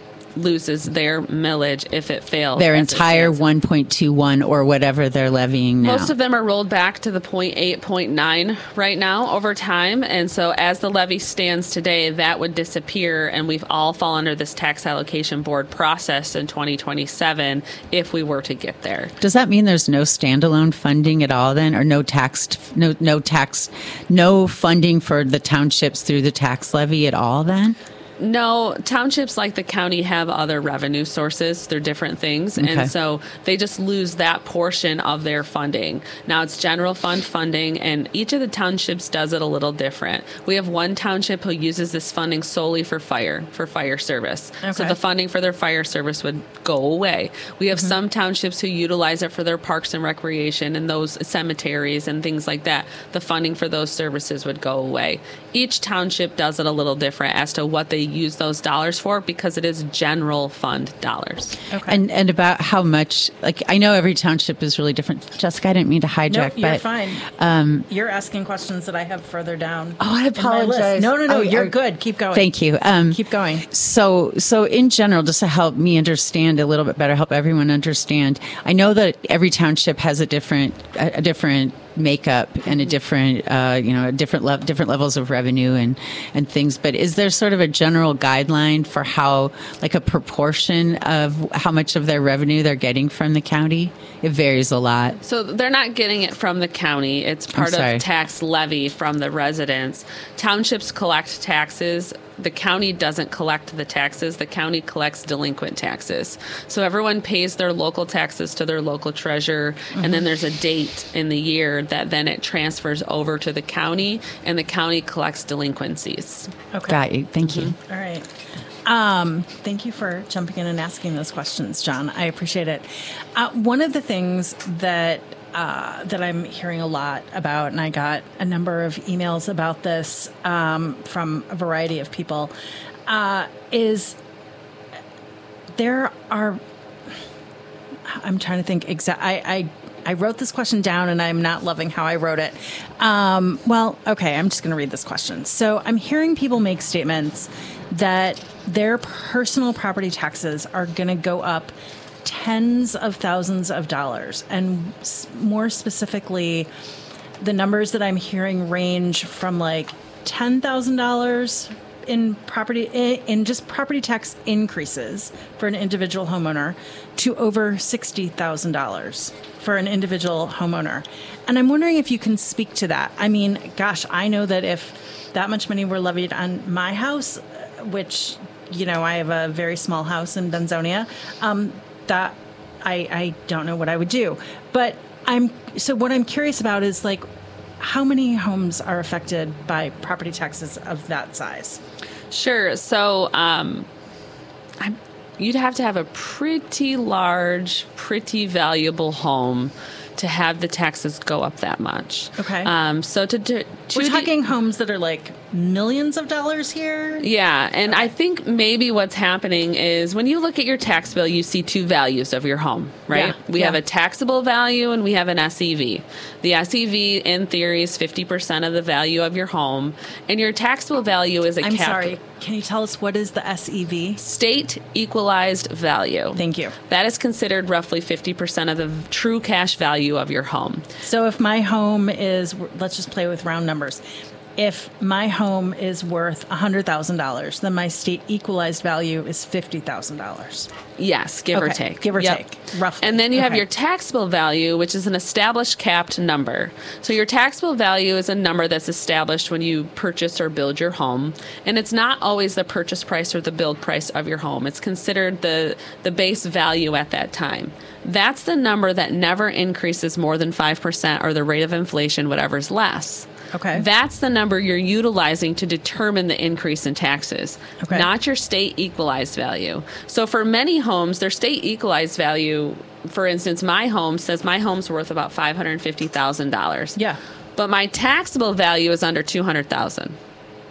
Speaker 2: loses their millage if it fails.
Speaker 3: Their
Speaker 2: as it
Speaker 3: entire
Speaker 2: stands.
Speaker 3: one point two one or whatever they're levying now.
Speaker 2: Most of them are rolled back to the zero point eight, zero point nine right now over time. And so as the levy stands today, that would disappear and we've all fall under this tax allocation board process in twenty twenty-seven if we were to get there.
Speaker 3: Does that mean there's no standalone funding at all then, or no tax, no no tax, no funding for the townships through the tax levy at all then?
Speaker 2: No, townships like the county have other revenue sources. They're different things.
Speaker 3: Okay.
Speaker 2: And so they just lose that portion of their funding. Now it's general fund funding, and each of the townships does it a little different. We have one township who uses this funding solely for fire, for fire service. So
Speaker 1: Okay.
Speaker 2: the funding for their fire service would go away. We have some townships who utilize it for their parks and recreation and those cemeteries and things like that. The funding for those services would go away. Each township does it a little different as to what they use those dollars for because it is general fund dollars.
Speaker 1: Okay.
Speaker 3: And and about how much, like, I know every township is really different. Jessica, I didn't mean to
Speaker 1: no,
Speaker 3: hijack,
Speaker 1: you're
Speaker 3: but
Speaker 1: fine.
Speaker 3: um,
Speaker 1: You're asking questions that I have further down.
Speaker 3: Oh, I
Speaker 1: in my list.
Speaker 3: apologize.
Speaker 1: No, no, no.
Speaker 3: Oh,
Speaker 1: you're
Speaker 3: I-
Speaker 1: good. Keep going.
Speaker 3: Thank you. Um,
Speaker 1: Keep going.
Speaker 3: So, so in general, just to help me understand a little bit better, help everyone understand, I know that every township has a different, a, a different makeup and a different, uh, you know, a different le- different levels of revenue and and things. But is there sort of a general guideline for how, like, a proportion of how much of their revenue they're getting from the county? It varies a lot.
Speaker 2: So they're not getting it from the county. It's part
Speaker 3: sorry.
Speaker 2: of tax levy from the residents. Townships collect taxes. The county doesn't collect the taxes. The county collects delinquent taxes. So everyone pays their local taxes to their local treasurer, mm-hmm. and then there's a date in the year that then it transfers over to the county, and the county collects delinquencies.
Speaker 1: Okay.
Speaker 3: Got you. Thank you.
Speaker 1: All right. Um, thank you for jumping in and asking those questions, John. I appreciate it. Uh, one of the things that uh, that I'm hearing a lot about, and I got a number of emails about this um, from a variety of people, uh, is there are. I'm trying to think exact. I, I I wrote this question down, and I'm not loving how I wrote it. Um, well, okay, I'm just going to read this question. So I'm hearing people make statements that their personal property taxes are going to go up tens of thousands of dollars. And s- more specifically, the numbers that I'm hearing range from like ten thousand dollars in property in in just property tax increases for an individual homeowner to over sixty thousand dollars for an individual homeowner. And I'm wondering if you can speak to that. I mean, gosh, I know that if that much money were levied on my house, which, you know, I have a very small house in Benzonia, um, that I, I don't know what I would do. But I'm so what I'm curious about is, like, how many homes are affected by property taxes of that size?
Speaker 2: Sure. So um, I'm, you'd have to have a pretty large, pretty valuable home to have the taxes go up that much.
Speaker 1: Okay.
Speaker 2: Um, so to, to, to
Speaker 1: We're
Speaker 2: the-
Speaker 1: talking homes that are like millions of dollars here.
Speaker 2: Yeah, and I think maybe what's happening is when you look at your tax bill, you see two values of your home, right?
Speaker 1: Yeah,
Speaker 2: we
Speaker 1: yeah.
Speaker 2: have a taxable value and we have an S E V. The S E V, in theory, is fifty percent of the value of your home, and your taxable value is a
Speaker 1: I'm
Speaker 2: cap-
Speaker 1: sorry. Can you tell us what is the S E V?
Speaker 2: state equalized value.
Speaker 1: Thank you.
Speaker 2: That is considered roughly fifty percent of the true cash value of your home.
Speaker 1: So if my home is, let's just play with round numbers. If my home is worth one hundred thousand dollars, then my state equalized value is fifty thousand dollars.
Speaker 2: Yes, give or
Speaker 1: Okay,
Speaker 2: take.
Speaker 1: give or
Speaker 2: Yep.
Speaker 1: take, roughly.
Speaker 2: And then you have
Speaker 1: Okay.
Speaker 2: your taxable value, which is an established capped number. So your taxable value is a number that's established when you purchase or build your home. And it's not always the purchase price or the build price of your home. It's considered the, the base value at that time. That's the number that never increases more than five percent or the rate of inflation, whatever's less.
Speaker 1: Okay.
Speaker 2: That's the number you're utilizing to determine the increase in taxes,
Speaker 1: Okay.
Speaker 2: not your state equalized value. So for many homes, their state equalized value, for instance, my home says my home's worth about five hundred fifty thousand dollars.
Speaker 1: Yeah.
Speaker 2: But my taxable value is under two hundred thousand dollars.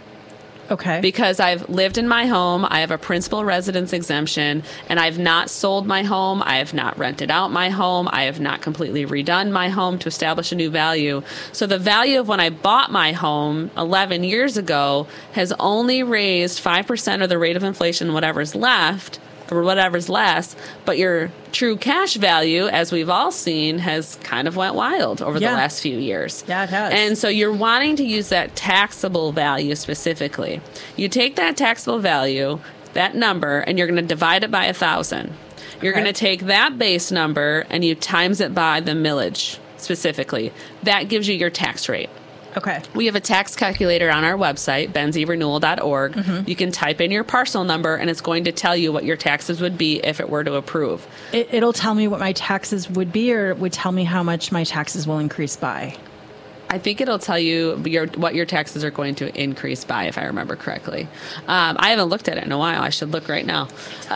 Speaker 1: Okay.
Speaker 2: Because I've lived in my home, I have a principal residence exemption, and I've not sold my home, I have not rented out my home, I have not completely redone my home to establish a new value. So the value of when I bought my home eleven years ago has only raised five percent of the rate of inflation, whatever's left, or whatever's less, but your true cash value, as we've all seen, has kind of went wild over
Speaker 1: Yeah.
Speaker 2: the last few years.
Speaker 1: Yeah, it has.
Speaker 2: And so you're wanting to use that taxable value specifically. You take that taxable value, that number, and you're going to divide it by a thousand. You're
Speaker 1: Okay.
Speaker 2: going to take that base number and you times it by the millage specifically. That gives you your tax rate.
Speaker 1: Okay.
Speaker 2: We have a tax calculator on our website, benzie renewal dot org.
Speaker 1: Mm-hmm.
Speaker 2: You can type in your parcel number, and it's going to tell you what your taxes would be if it were to approve.
Speaker 1: It, it'll tell me what my taxes would be, or it would tell me how much my taxes will increase by.
Speaker 2: I think it'll tell you your, what your taxes are going to increase by, if I remember correctly. Um, I haven't looked at it in a while. I should look right now. Uh,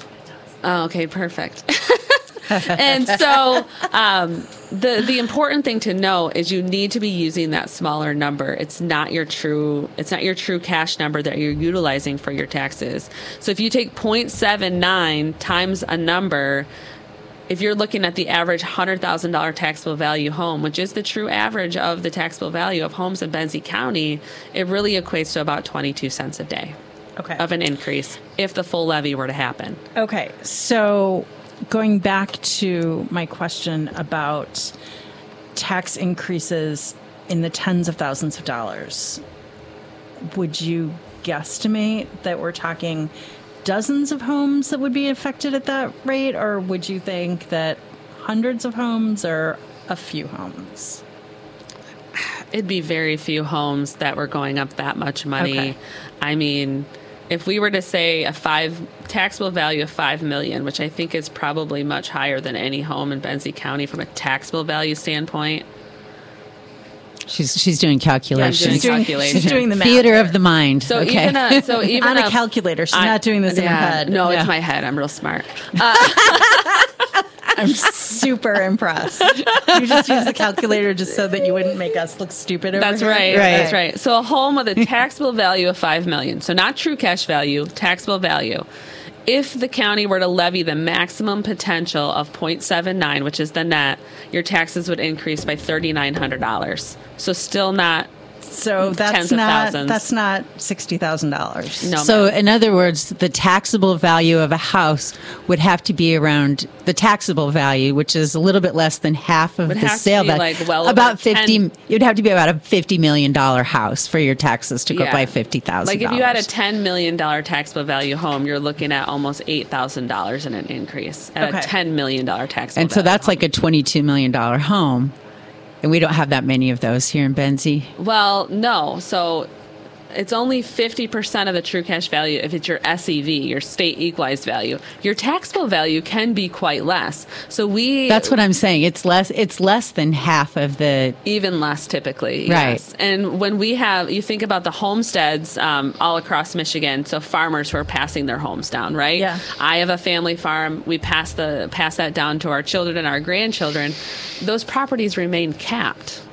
Speaker 2: oh, okay, perfect. And so um, the the important thing to know is you need to be using that smaller number. It's not your true it's not your true cash number that you're utilizing for your taxes. So if you take zero point seven nine times a number, if you're looking at the average one hundred thousand dollars taxable value home, which is the true average of the taxable value of homes in Benzie County, it really equates to about twenty-two cents a day
Speaker 1: Okay.
Speaker 2: of an increase if the full levy were to happen.
Speaker 1: Okay, so going back to my question about tax increases in the tens of thousands of dollars, would you guesstimate that we're talking dozens of homes that would be affected at that rate, or would you think that hundreds of homes or a few homes?
Speaker 2: It'd be very few homes that were going up that much money.
Speaker 1: Okay.
Speaker 2: I mean, if we were to say a five taxable value of five million, which I think is probably much higher than any home in Benzie County from a taxable value standpoint.
Speaker 3: She's she's doing calculations.
Speaker 2: doing
Speaker 1: She's doing,
Speaker 2: calculation.
Speaker 1: she's doing the math.
Speaker 3: Theater
Speaker 1: here.
Speaker 3: of the mind.
Speaker 2: So
Speaker 3: okay.
Speaker 2: even a, so even
Speaker 1: on a
Speaker 2: a-
Speaker 1: calculator. She's
Speaker 2: I-
Speaker 1: not doing this in her
Speaker 2: yeah,
Speaker 1: head.
Speaker 2: No,
Speaker 1: Yeah.
Speaker 2: it's my head. I'm real smart.
Speaker 1: I'm super impressed. You just use the calculator just so that you wouldn't make us look stupid over
Speaker 2: That's
Speaker 1: here?
Speaker 2: right.
Speaker 3: Right.
Speaker 2: That's right. So a home with a taxable value of five million. So not true cash value, taxable value. If the county were to levy the maximum potential of zero point seven nine, which is the net, your taxes would increase by three thousand nine hundred dollars. So still not
Speaker 1: So that's
Speaker 2: Tens of
Speaker 1: not
Speaker 2: thousands.
Speaker 1: that's not sixty thousand dollars.
Speaker 2: no.
Speaker 3: So,
Speaker 2: ma'am.
Speaker 3: in other words, the taxable value of a house would have to be around the taxable value, which is a little bit less than half of
Speaker 2: Would
Speaker 3: the
Speaker 2: have to
Speaker 3: sale
Speaker 2: be,
Speaker 3: value.
Speaker 2: like, well
Speaker 3: about
Speaker 2: over
Speaker 3: fifty.
Speaker 2: ten
Speaker 3: You'd have to be about a fifty million dollar house for your taxes to go
Speaker 2: Yeah.
Speaker 3: by fifty thousand.
Speaker 2: Like if you had a ten million dollars taxable value home, you're looking at almost eight thousand dollars in an increase at
Speaker 1: Okay.
Speaker 2: a ten million dollars taxable
Speaker 3: and so
Speaker 2: value
Speaker 3: that's
Speaker 2: home.
Speaker 3: like a twenty-two million dollar home, and we don't have that many of those here in Benzie.
Speaker 2: Well, no. So it's only fifty percent of the true cash value if it's your S E V, your state equalized value. Your taxable value can be quite less. So we
Speaker 3: That's what I'm saying. It's less. It's less than half of the.
Speaker 2: even less typically.
Speaker 3: Right.
Speaker 2: Yes. And when we have, you think about the homesteads um, all across Michigan, so farmers who are passing their homes down, right?
Speaker 1: Yeah.
Speaker 2: I have a family farm. We pass the pass that down to our children and our grandchildren. Those properties remain capped.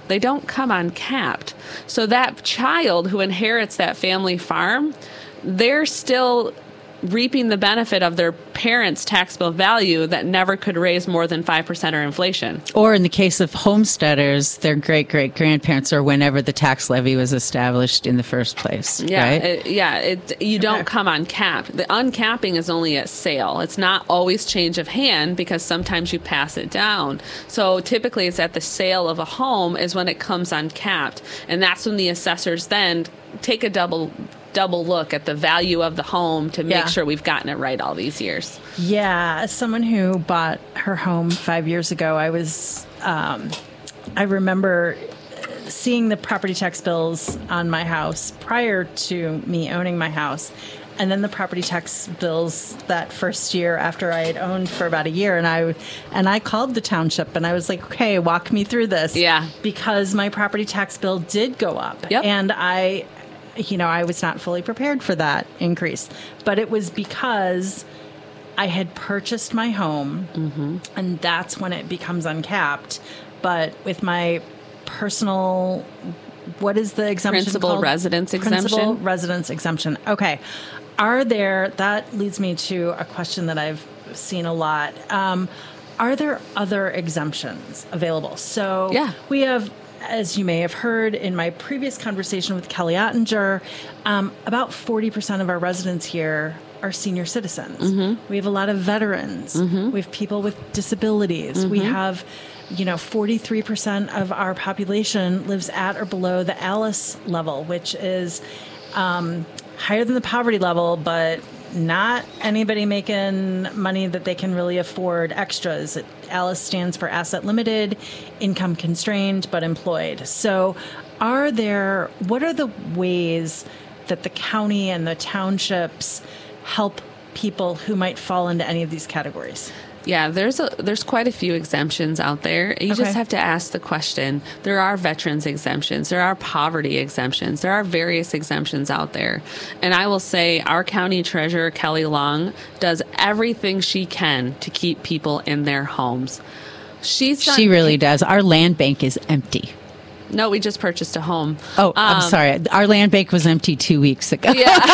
Speaker 2: They don't come uncapped. So that child who inherits that family farm, they're still reaping the benefit of their parents' taxable value that never could raise more than five percent or inflation.
Speaker 3: Or in the case of homesteaders, their great-great-grandparents or whenever the tax levy was established in the first place,
Speaker 2: Yeah,
Speaker 3: right?
Speaker 2: it, yeah. It, you don't come uncapped. The uncapping is only at sale. It's not always change of hand because sometimes you pass it down. So typically it's at the sale of a home is when it comes uncapped. And that's when the assessors then take a double double look at the value of the home to make
Speaker 1: Yeah.
Speaker 2: sure we've gotten it right all these years.
Speaker 1: Yeah, as someone who bought her home five years ago, I was, um, I remember seeing the property tax bills on my house prior to me owning my house. And then the property tax bills that first year after I had owned for about a year, and I and I called the township and I was like, "Okay, walk me through this."
Speaker 2: Yeah.
Speaker 1: Because my property tax bill did go up,
Speaker 2: Yep.
Speaker 1: and I, you know, I was not fully prepared for that increase. But it was because I had purchased my home,
Speaker 2: Mm-hmm.
Speaker 1: and that's when it becomes uncapped. But with my personal, what is the exemption
Speaker 2: Principal
Speaker 1: called?
Speaker 2: residence
Speaker 1: Principal
Speaker 2: exemption?
Speaker 1: residence exemption. Okay. Are there, that leads me to a question that I've seen a lot. Um, are there other exemptions available? So
Speaker 2: Yeah.
Speaker 1: we have, as you may have heard in my previous conversation with Kelly Ottinger, um, about forty percent of our residents here are senior citizens.
Speaker 2: Mm-hmm.
Speaker 1: We have a lot of veterans. We have people with disabilities. We
Speaker 2: Mm-hmm.
Speaker 1: have, you know, forty-three percent of our population lives at or below the ALICE level, which is um, higher than the poverty level, but not anybody making money that they can really afford extras. It, ALICE stands for asset limited, income constrained, but employed. So are there, what are the ways that the county and the townships help people who might fall into any of these categories?
Speaker 2: Yeah, there's a there's quite a few exemptions out there. You
Speaker 1: Okay.
Speaker 2: just have to ask the question. There are veterans exemptions. There are poverty exemptions. There are various exemptions out there. And I will say our county treasurer, Kelly Long, does everything she can to keep people in their homes. She's done,
Speaker 3: She really does. Our land bank is empty.
Speaker 2: No, we just purchased a home.
Speaker 3: Oh, I'm
Speaker 2: Um,
Speaker 3: sorry. Our land bank was empty two weeks ago.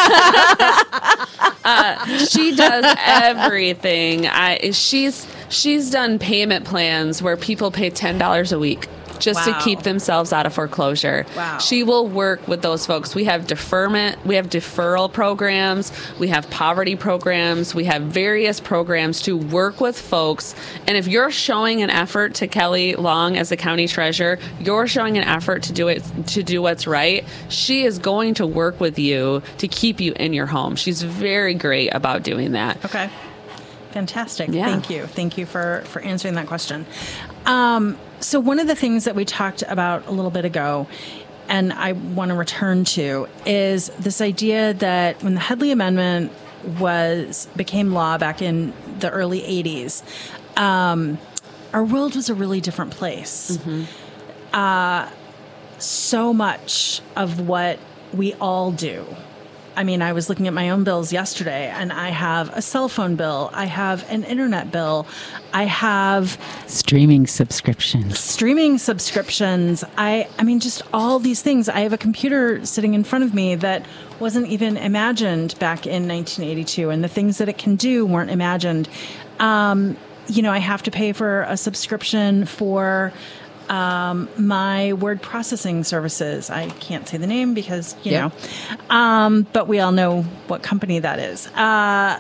Speaker 2: uh, she does everything. I she's she's done payment plans where people pay ten dollars a week just
Speaker 1: Wow.
Speaker 2: to keep themselves out of foreclosure.
Speaker 1: Wow.
Speaker 2: She will work with those folks. We have deferment, we have deferral programs, we have poverty programs, we have various programs to work with folks. And if you're showing an effort to Kelly Long as the county treasurer, you're showing an effort to do it to do what's right. She is going to work with you to keep you in your home. She's very great about doing that.
Speaker 1: Okay. Fantastic.
Speaker 2: Yeah.
Speaker 1: Thank you. Thank you for, for answering that question. Um, so one of the things that we talked about a little bit ago, and I want to return to, is this idea that when the Headley Amendment was became law back in the early eighties, um, our world was a really different place. Uh, so much of what we all do. I mean, I was looking at my own bills yesterday, and I have a cell phone bill. I have an internet bill. I have
Speaker 3: Streaming subscriptions.
Speaker 1: streaming subscriptions. I, I mean, just all these things. I have a computer sitting in front of me that wasn't even imagined back in nineteen eighty-two, and the things that it can do weren't imagined. Um, you know, I have to pay for a subscription for um, my word processing services. I can't say the name because, you
Speaker 3: Yeah.
Speaker 1: know, um, but we all know what company that is. Uh,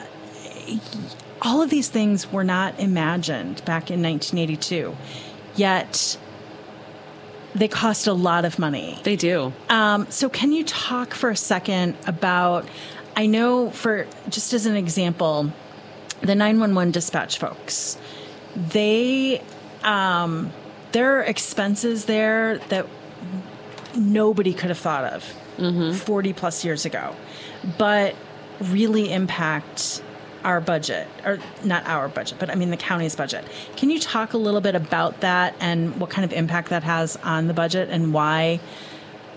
Speaker 1: all of these things were not imagined back in nineteen eighty-two, yet they cost a lot of money.
Speaker 2: They do.
Speaker 1: Um, so can you talk for a second about, I know for, just as an example, the nine one one dispatch folks, they, um, there are expenses there that nobody could have thought of forty plus years ago, but really impact our budget, or not our budget, but I mean the county's budget. Can you talk a little bit about that and what kind of impact that has on the budget and why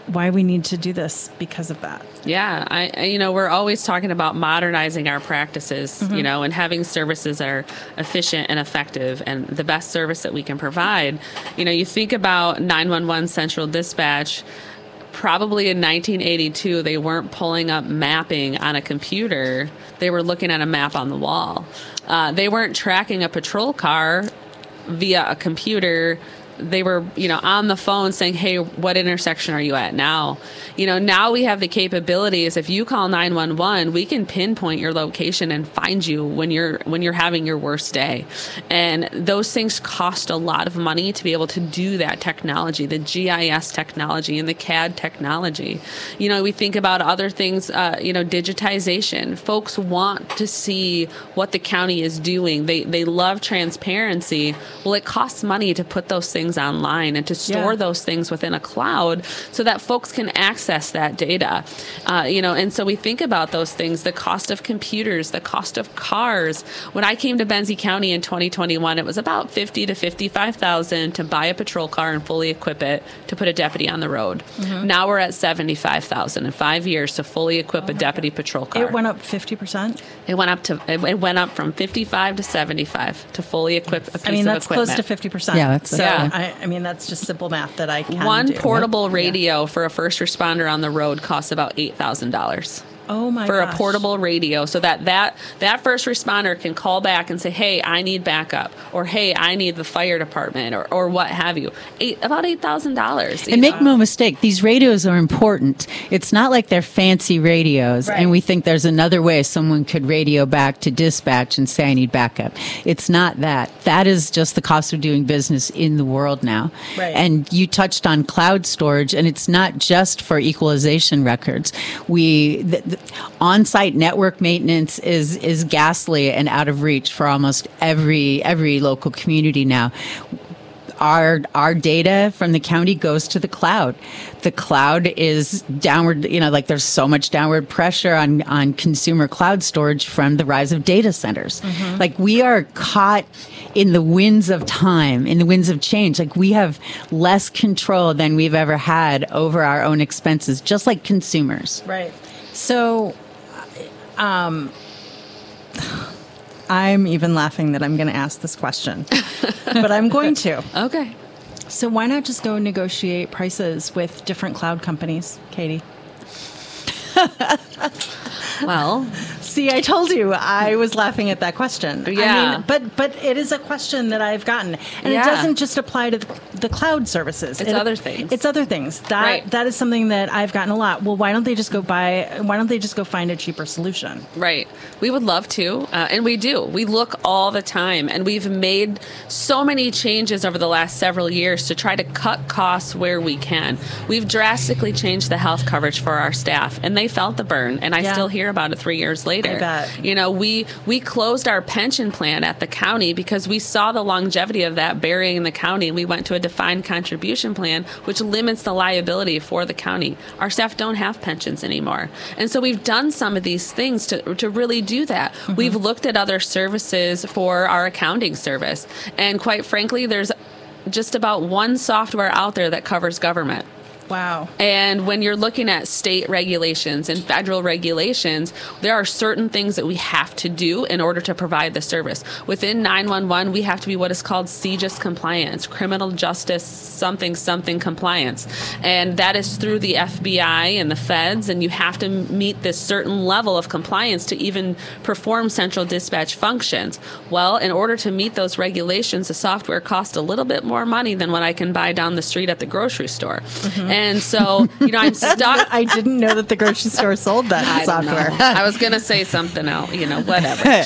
Speaker 1: why we need to do this because of that.
Speaker 2: Yeah, I, I you know, we're always talking about modernizing our practices, mm-hmm. you know, and having services that are efficient and effective and the best service that we can provide. You know, you think about nine one one Central Dispatch. Probably in nineteen eighty-two, they weren't pulling up mapping on a computer. They were looking at a map on the wall. Uh, they weren't tracking a patrol car via a computer. They were, you know, on the phone saying, hey, what intersection are you at now? You know, now we have the capabilities. If you call nine one one, we can pinpoint your location and find you when you're when you're having your worst day. And those things cost a lot of money to be able to do that technology, the G I S technology and the C A D technology. You know, we think about other things, uh, you know, digitization. Folks want to see what the county is doing. They, they love transparency. Well, it costs money to put those things online and to store yeah. those things within a cloud so that folks can access that data. Uh, you know, and so we think about those things, the cost of computers, the cost of cars. When I came to Benzie County in twenty twenty-one, it was about fifty to fifty-five thousand to buy a patrol car and fully equip it to put a deputy on the road. Mm-hmm. Now we're at seventy-five thousand in five years to fully equip oh a deputy God. patrol car.
Speaker 1: It went up fifty percent?
Speaker 2: It went up to it went up from fifty-five to seventy-five to fully equip a piece of equipment.
Speaker 1: I mean, that's close to fifty percent.
Speaker 3: Yeah, that's
Speaker 1: so.
Speaker 3: Yeah.
Speaker 1: I, I mean, that's just simple math that I can
Speaker 2: One
Speaker 1: do.
Speaker 2: portable radio yeah. for a first responder on the road costs about eight thousand dollars.
Speaker 1: Oh my
Speaker 2: for
Speaker 1: gosh.
Speaker 2: a portable radio, so that, that that first responder can call back and say, hey, I need backup, or hey, I need the fire department, or, or what have you. Eight, about eight thousand dollars.
Speaker 3: And make
Speaker 2: know?
Speaker 3: no mistake, these radios are important. It's not like they're fancy radios,
Speaker 1: right.
Speaker 3: and we think there's another way someone could radio back to dispatch and say, I need backup. It's not that. That is just the cost of doing business in the world now.
Speaker 1: Right.
Speaker 3: And you touched on cloud storage, and it's not just for equalization records. We... The, the, on-site network maintenance is is ghastly and out of reach for almost every every local community now. Our our data from the county goes to the cloud. The cloud is downward, you know, like there's so much downward pressure on, on consumer cloud storage from the rise of data centers. Mm-hmm. Like we are caught in the winds of time, in the winds of change. Like we have less control than we've ever had over our own expenses, just like consumers.
Speaker 1: Right. So, um, I'm even laughing that I'm going to ask this question, but I'm going to.
Speaker 2: Okay.
Speaker 1: So why not just go negotiate prices with different cloud companies, Katie?
Speaker 2: Well,
Speaker 1: see, I told you I was laughing at that question.
Speaker 2: Yeah.
Speaker 1: I mean, but but it is a question that I've gotten, and
Speaker 2: yeah.
Speaker 1: it doesn't just apply to the, the cloud services.
Speaker 2: It's
Speaker 1: it,
Speaker 2: other things.
Speaker 1: It's other things. That
Speaker 2: right.
Speaker 1: that is something that I've gotten a lot. Well, why don't they just go buy? Why don't they just go find a cheaper solution?
Speaker 2: Right. We would love to, uh, and we do. We look all the time, and we've made so many changes over the last several years to try to cut costs where we can. We've drastically changed the health coverage for our staff, and they felt the burn, and I
Speaker 1: yeah.
Speaker 2: still hear about it three years later.
Speaker 1: I bet.
Speaker 2: You know, we we closed our pension plan at the county because we saw the longevity of that burying the county, and we went to a defined contribution plan, which limits the liability for the county. Our staff don't have pensions anymore, and so we've done some of these things to to really do that. Mm-hmm. We've looked at other services for our accounting service, and quite frankly, there's just about one software out there that covers government.
Speaker 1: Wow.
Speaker 2: And when you're looking at state regulations and federal regulations, there are certain things that we have to do in order to provide the service. Within nine one one, we have to be what is called C J I S compliance, criminal justice something something compliance. And that is through the F B I and the feds, and you have to meet this certain level of compliance to even perform central dispatch functions. Well, in order to meet those regulations, the software costs a little bit more money than what I can buy down the street at the grocery store. Mm-hmm. And so, you know, I'm stuck.
Speaker 1: I didn't know that the grocery store sold that
Speaker 2: I
Speaker 1: software.
Speaker 2: I was going to say something else, you know, whatever. Uh,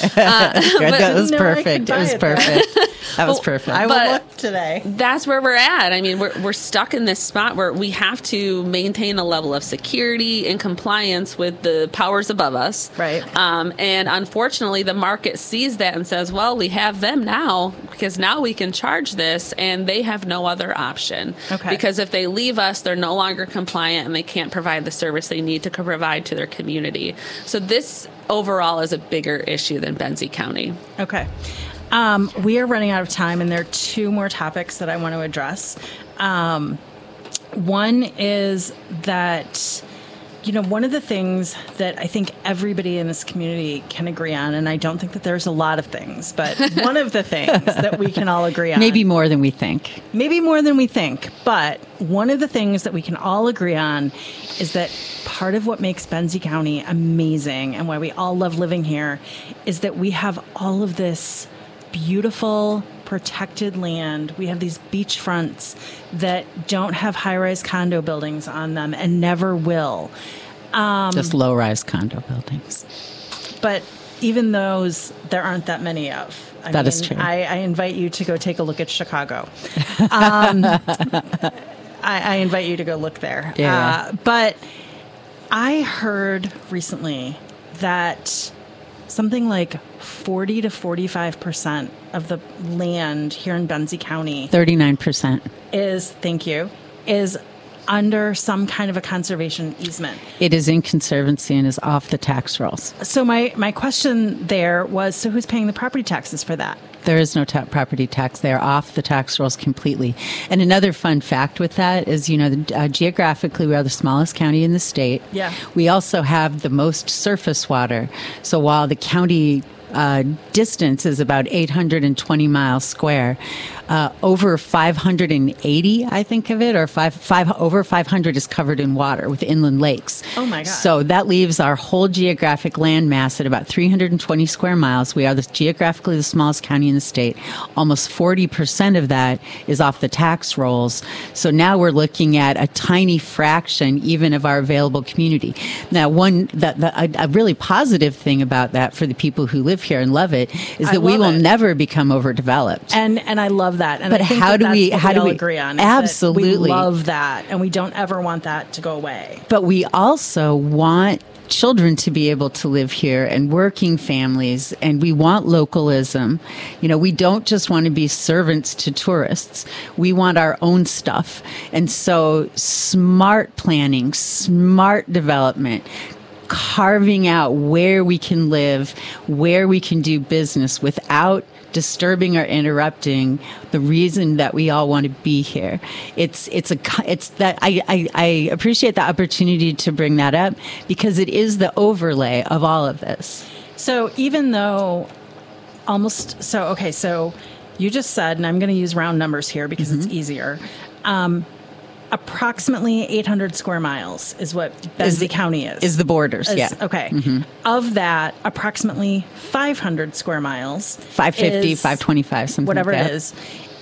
Speaker 3: that was
Speaker 1: No,
Speaker 3: perfect. It was perfect. That was perfect.
Speaker 1: I will
Speaker 2: But
Speaker 1: look today.
Speaker 2: That's where we're at. I mean, we're we're stuck in this spot where we have to maintain a level of security and compliance with the powers above us.
Speaker 1: Right.
Speaker 2: Um, and unfortunately, the market sees that and says, well, we have them now because now we can charge this, and they have no other option.
Speaker 1: Okay.
Speaker 2: Because if they leave us, they're no longer compliant and they can't provide the service they need to co- provide to their community. So this overall is a bigger issue than Benzie County.
Speaker 1: Okay. Um, we are running out of time, and there are two more topics that I want to address. Um, One is that, you know, one of the things that I think everybody in this community can agree on, and I don't think that there's a lot of things, but one of the things that we can all agree on.
Speaker 3: Maybe more than we think.
Speaker 1: Maybe more than we think. But one of the things that we can all agree on is that part of what makes Benzie County amazing and why we all love living here is that we have all of this beautiful, protected land. We have these beach fronts that don't have high-rise condo buildings on them and never will. Um,
Speaker 3: Just low-rise condo buildings.
Speaker 1: But even those, there aren't that many of. I
Speaker 3: that
Speaker 1: mean,
Speaker 3: is true.
Speaker 1: I, I invite you to go take a look at Chicago. Um, I, I invite you to go look there.
Speaker 3: Yeah.
Speaker 1: Uh, but I heard recently that something like forty to forty-five percent of the land here in Benzie County
Speaker 3: thirty-nine percent
Speaker 1: is, thank you, is under some kind of a conservation easement.
Speaker 3: It is in conservancy and is off the tax rolls.
Speaker 1: So my, my question there was, so who's paying the property taxes for that?
Speaker 3: There is no ta- property tax. They are off the tax rolls completely. And another fun fact with that is, you know, the, uh, geographically, we are the smallest county in the state.
Speaker 1: Yeah.
Speaker 3: We also have the most surface water. So while the county uh, distance is about eight hundred twenty miles square, uh, over five hundred eighty, I think of it, or five, five, over five hundred is covered in water with inland lakes.
Speaker 1: Oh my God.
Speaker 3: So that leaves our whole geographic land mass at about three hundred twenty square miles. We are the, geographically the smallest county in the state. Almost forty percent of that is off the tax rolls. So now we're looking at a tiny fraction even of our available community. Now, one that a, a really positive thing about that for the people who live here and love it is
Speaker 1: I
Speaker 3: that we
Speaker 1: love
Speaker 3: will
Speaker 1: it.
Speaker 3: never become overdeveloped.
Speaker 1: And and I love that. And
Speaker 3: But
Speaker 1: I think
Speaker 3: how
Speaker 1: that
Speaker 3: do
Speaker 1: that's
Speaker 3: we-
Speaker 1: what
Speaker 3: how do
Speaker 1: all
Speaker 3: we-
Speaker 1: agree on? Is that
Speaker 3: Absolutely.
Speaker 1: we love that, and we don't ever want that to go away.
Speaker 3: But we also want children to be able to live here and working families, and we want localism. You know, we don't just want to be servants to tourists. We want our own stuff. And so smart planning, smart development, carving out where we can live, where we can do business without disturbing or interrupting the reason that we all want to be here. It's it's a it's that I, I I appreciate the opportunity to bring that up because it is the overlay of all of this.
Speaker 1: So even though almost so okay, so you just said, and I'm going to use round numbers here because
Speaker 3: Mm-hmm.
Speaker 1: it's easier. Um, approximately eight hundred square miles is what Benzie County is.
Speaker 3: Is the borders,
Speaker 1: Is-
Speaker 3: yeah.
Speaker 1: Okay. Of that, approximately five hundred square miles.
Speaker 3: five fifty,
Speaker 1: is-
Speaker 3: five twenty-five, something
Speaker 1: whatever
Speaker 3: like
Speaker 1: it
Speaker 3: that.
Speaker 1: is,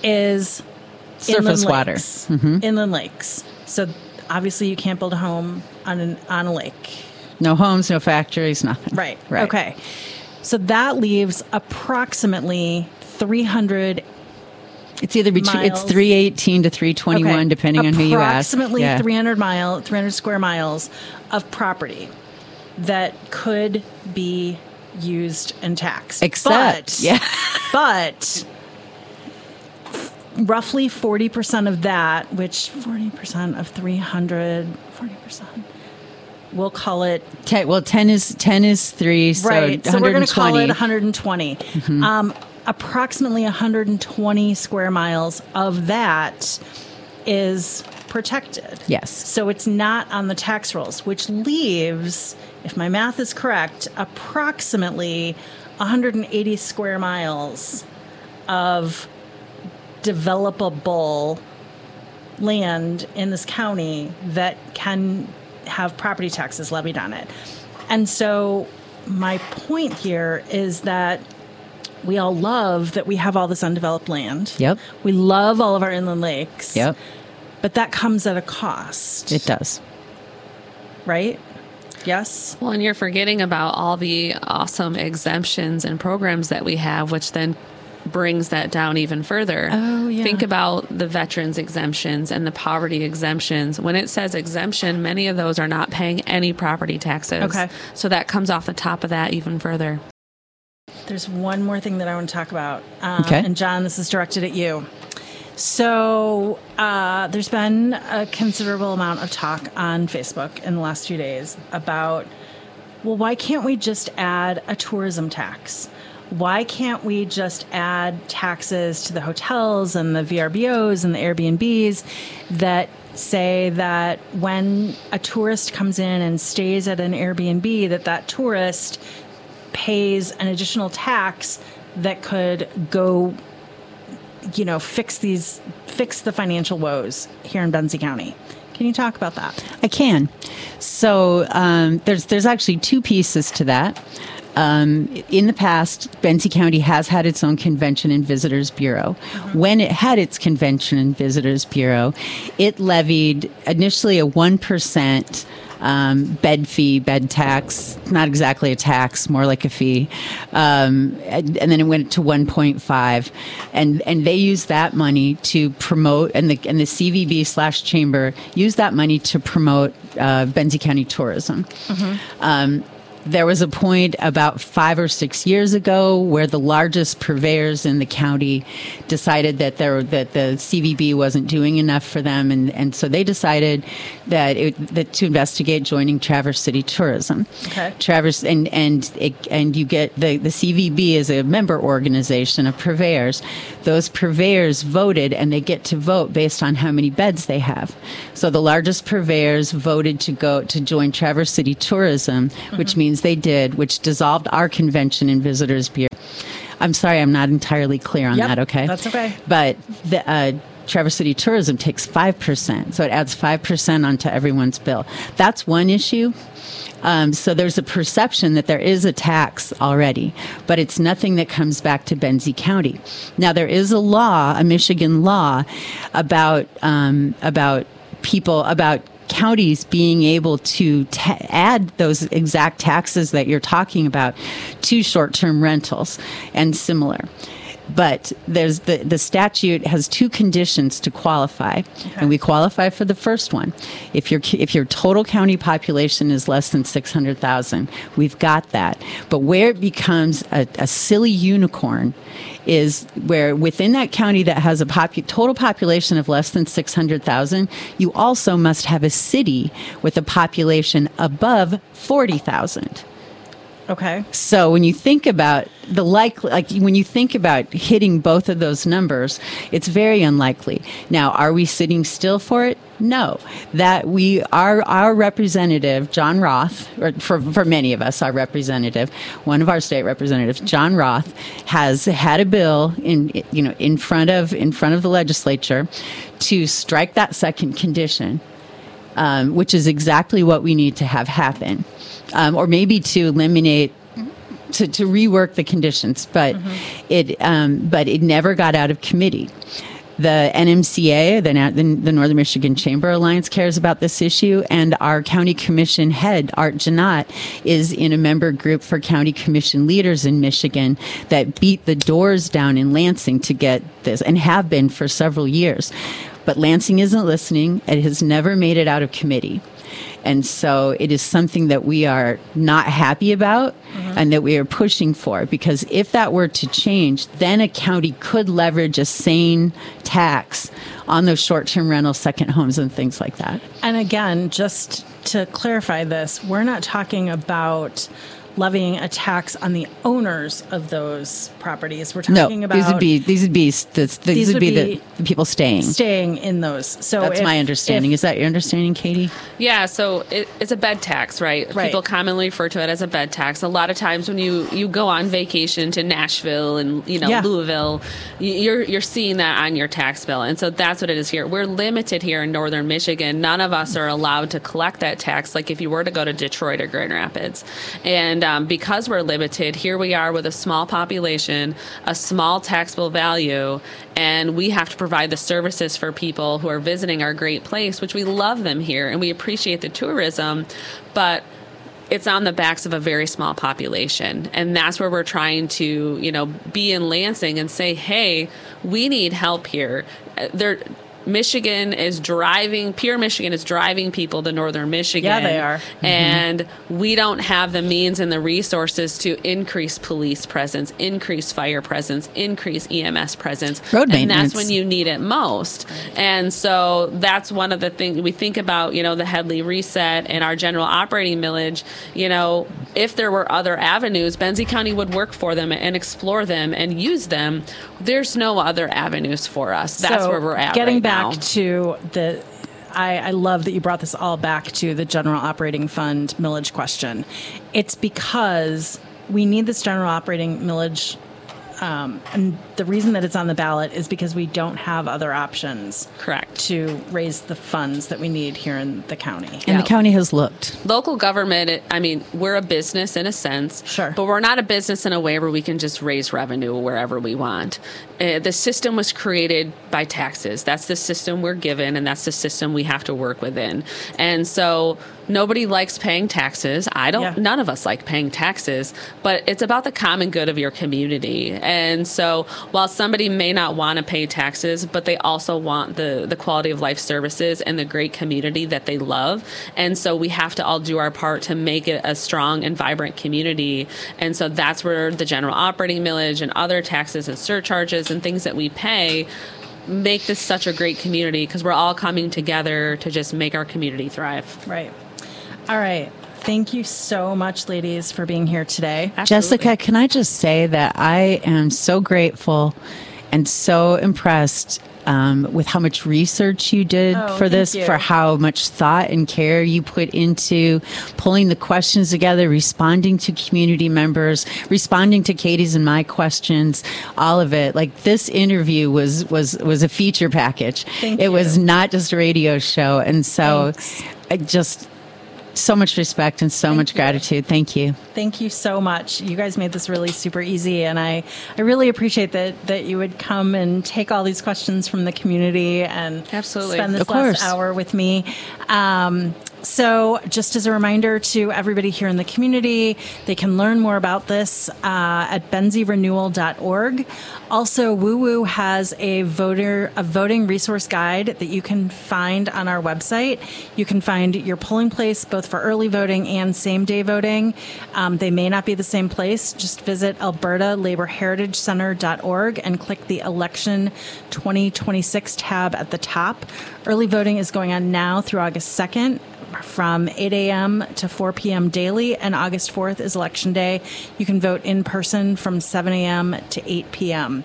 Speaker 1: is
Speaker 3: Surface
Speaker 1: inland
Speaker 3: water.
Speaker 1: lakes.
Speaker 3: Mhm.
Speaker 1: Inland lakes. So obviously you can't build a home on an, on a lake.
Speaker 3: No homes, no factories, nothing.
Speaker 1: Right.
Speaker 3: Right.
Speaker 1: Okay. So that leaves approximately three hundred.
Speaker 3: It's either between
Speaker 1: Miles.
Speaker 3: it's three eighteen to three twenty-one,
Speaker 1: okay,
Speaker 3: depending on who you ask.
Speaker 1: Approximately
Speaker 3: Yeah.
Speaker 1: three hundred mile, three hundred square miles of property that could be used and taxed.
Speaker 3: Except,
Speaker 1: but,
Speaker 3: yeah.
Speaker 1: but roughly forty percent of that, which forty percent of three hundred, forty percent, we'll call it
Speaker 3: Ten, well, ten is ten is three, so
Speaker 1: right. So we're going to call it one
Speaker 3: one hundred
Speaker 1: hundred twenty. Um, approximately one hundred twenty square miles of that is protected.
Speaker 3: Yes.
Speaker 1: So it's not on the tax rolls, which leaves, if my math is correct, approximately one hundred eighty square miles of developable land in this county that can have property taxes levied on it. And so my point here is that we all love that we have all this undeveloped land.
Speaker 3: Yep.
Speaker 1: We love all of our inland lakes.
Speaker 3: Yep,
Speaker 1: But that comes at a cost,
Speaker 3: it does.
Speaker 1: right? Yes?
Speaker 2: Well, and you're forgetting about all the awesome exemptions and programs that we have, which then brings that down even further.
Speaker 1: Oh, yeah.
Speaker 2: Think about the veterans exemptions and the poverty exemptions. When it says exemption, many of those are not paying any property taxes.
Speaker 1: Okay.
Speaker 2: So that comes off the top of that even further.
Speaker 1: There's one more thing that I want to talk about. Um,
Speaker 3: Okay.
Speaker 1: And John, this is directed at you. So uh, there's been a considerable amount of talk on Facebook in the last few days about, well, why can't we just add a tourism tax? Why can't we just add taxes to the hotels and the V R B Os and the Airbnbs that say that when a tourist comes in and stays at an Airbnb, that that tourist pays an additional tax that could go, you know, fix these, fix the financial woes here in Benzie County. Can you talk about that?
Speaker 3: I can. So um, there's there's actually two pieces to that. Um, in the past, Benzie County has had its own Convention and Visitors Bureau. Mm-hmm. When it had its Convention and Visitors Bureau, it levied initially a one percent um, bed fee, bed tax, not exactly a tax, more like a fee. Um, and, and then it went to one point five. And, and they used that money to promote, and the, and the C V B slash chamber used that money to promote uh, Benzie County tourism. Mm-hmm. Um, There was a point about five or six years ago where the largest purveyors in the county decided that there that the C V B wasn't doing enough for them, and, and so they decided that it, that to investigate joining Traverse City Tourism.
Speaker 1: Okay.
Speaker 3: Traverse and and it, and you get the the C V B is a member organization of purveyors. Those purveyors voted, and they get to vote based on how many beds they have. So the largest purveyors voted to go to join Traverse City Tourism, mm-hmm. which means they did, which dissolved our Convention and Visitors Bureau. I'm sorry, I'm not entirely clear on
Speaker 1: yep,
Speaker 3: that, okay?
Speaker 1: That's okay.
Speaker 3: But the uh, Traverse City Tourism takes five percent, so it adds five percent onto everyone's bill. That's one issue. Um, so there's a perception that there is a tax already, but it's nothing that comes back to Benzie County. Now, there is a law, a Michigan law, about um, about people, about counties being able to ta- add those exact taxes that you're talking about to short-term rentals and similar. But there's the, the statute has two conditions to qualify, okay. and we qualify for the first one. If your if your total county population is less than six hundred thousand, we've got that. But where it becomes a, a silly unicorn is where within that county that has a popu- total population of less than six hundred thousand, you also must have a city with a population above forty thousand.
Speaker 1: Okay.
Speaker 3: So when you think about the likely, like when you think about hitting both of those numbers, it's very unlikely. Now, are we sitting still for it? No. That we our our representative, John Roth, or for for many of us, our representative, one of our state representatives, John Roth, has had a bill in you know in front of in front of the legislature to strike that second condition, um, which is exactly what we need to have happen. Um, or maybe to eliminate, to, to rework the conditions, but mm-hmm. it um, but it never got out of committee. The N M C A, the, the Northern Michigan Chamber Alliance, cares about this issue, and our county commission head, Art Janot, is in a member group for county commission leaders in Michigan that beat the doors down in Lansing to get this, and have been for several years. But Lansing isn't listening. It has never made it out of committee. And so it is something that we are not happy about mm-hmm. and that we are pushing for, because if that were to change, then a county could leverage a sane tax on those short-term rental second homes and things like that.
Speaker 1: And again, just to clarify this, we're not talking about levying a tax on the owners of those properties. We're talking
Speaker 3: no,
Speaker 1: about
Speaker 3: these would be these would be the, these, these would, would be, be the, the people staying
Speaker 1: staying in those. So
Speaker 3: that's
Speaker 1: if,
Speaker 3: my understanding.
Speaker 1: If,
Speaker 3: Is that your understanding, Katie?
Speaker 2: Yeah. So it, it's a bed tax, right?
Speaker 1: Right.
Speaker 2: People commonly refer to it as a bed tax. A lot of times when you, you go on vacation to Nashville and you know
Speaker 1: yeah.
Speaker 2: Louisville, you're you're seeing that on your tax bill, and so that's what it is here. We're limited here in Northern Michigan. None of us are allowed to collect that tax, like if you were to go to Detroit or Grand Rapids, and um, because we're limited, here we are with a small population, a small taxable value, and we have to provide the services for people who are visiting our great place, which we love them here and we appreciate the tourism, but it's on the backs of a very small population. And that's where we're trying to, you know, be in Lansing and say, hey, we need help here. There Michigan is driving, Pure Michigan is driving people to Northern Michigan.
Speaker 1: Yeah, they are. Mm-hmm.
Speaker 2: And we don't have the means and the resources to increase police presence, increase fire presence, increase E M S presence.
Speaker 3: Road
Speaker 2: and
Speaker 3: maintenance.
Speaker 2: that's when you need it most. Right. And so that's one of the things we think about, you know, the Headley reset and our general operating millage. You know, if there were other avenues, Benzie County would work for them and explore them and use them. There's no other avenues for us. That's
Speaker 1: so
Speaker 2: where we're at
Speaker 1: getting
Speaker 2: right
Speaker 1: back
Speaker 2: now.
Speaker 1: to the I, I love that you brought this all back to the general operating fund millage question. It's because we need this general operating millage. Um, and the reason that it's on the ballot is because we don't have other options.
Speaker 2: Correct.
Speaker 1: To raise the funds that we need here in the county.
Speaker 3: And
Speaker 2: Yeah.
Speaker 3: the county has looked.
Speaker 2: Local government, I mean, we're a business in a sense.
Speaker 1: Sure.
Speaker 2: But we're not a business in a way where we can just raise revenue wherever we want. Uh, the system was created by taxes. That's the system we're given, and that's the system we have to work within. And so nobody likes paying taxes. I don't,
Speaker 1: Yeah.
Speaker 2: none of us like paying taxes, but it's about the common good of your community. And so while somebody may not want to pay taxes, but they also want the, the quality of life services and the great community that they love. And so we have to all do our part to make it a strong and vibrant community. And so that's where the general operating millage and other taxes and surcharges and things that we pay make this such a great community, because we're all coming together to just make our community thrive.
Speaker 1: Right. All right. Thank you so much, ladies, for being here today.
Speaker 2: Absolutely.
Speaker 3: Jessica, can I just say that I am so grateful and so impressed um, with how much research you did
Speaker 1: Oh,
Speaker 3: for
Speaker 1: thank
Speaker 3: this,
Speaker 1: you.
Speaker 3: for how much thought and care you put into pulling the questions together, responding to community members, responding to Katie's and my questions, all of it. Like, this interview was was was a feature package.
Speaker 1: Thank
Speaker 3: it
Speaker 1: you.
Speaker 3: was not just a radio show, and so
Speaker 1: Thanks.
Speaker 3: I just so much respect and so
Speaker 1: Thank
Speaker 3: much
Speaker 1: you.
Speaker 3: gratitude. Thank you.
Speaker 1: Thank you so much. You guys made this really super easy, and I, I really appreciate that that you would come and take all these questions from the community and
Speaker 2: Absolutely.
Speaker 1: spend this
Speaker 3: Of
Speaker 1: last
Speaker 3: course.
Speaker 1: hour with me. Um, so just as a reminder to everybody here in the community, they can learn more about this uh, at benzie renewal dot org. Also, Woo Woo has a voter a voting resource guide that you can find on our website. You can find your polling place both for early voting and same day voting. Um, they may not be the same place. Just visit alberta labor heritage center dot org and click the election twenty twenty-six tab at the top. Early voting is going on now through August second. From eight a.m. to four p.m. daily, and August fourth is Election Day. You can vote in person from seven a.m. to eight p.m.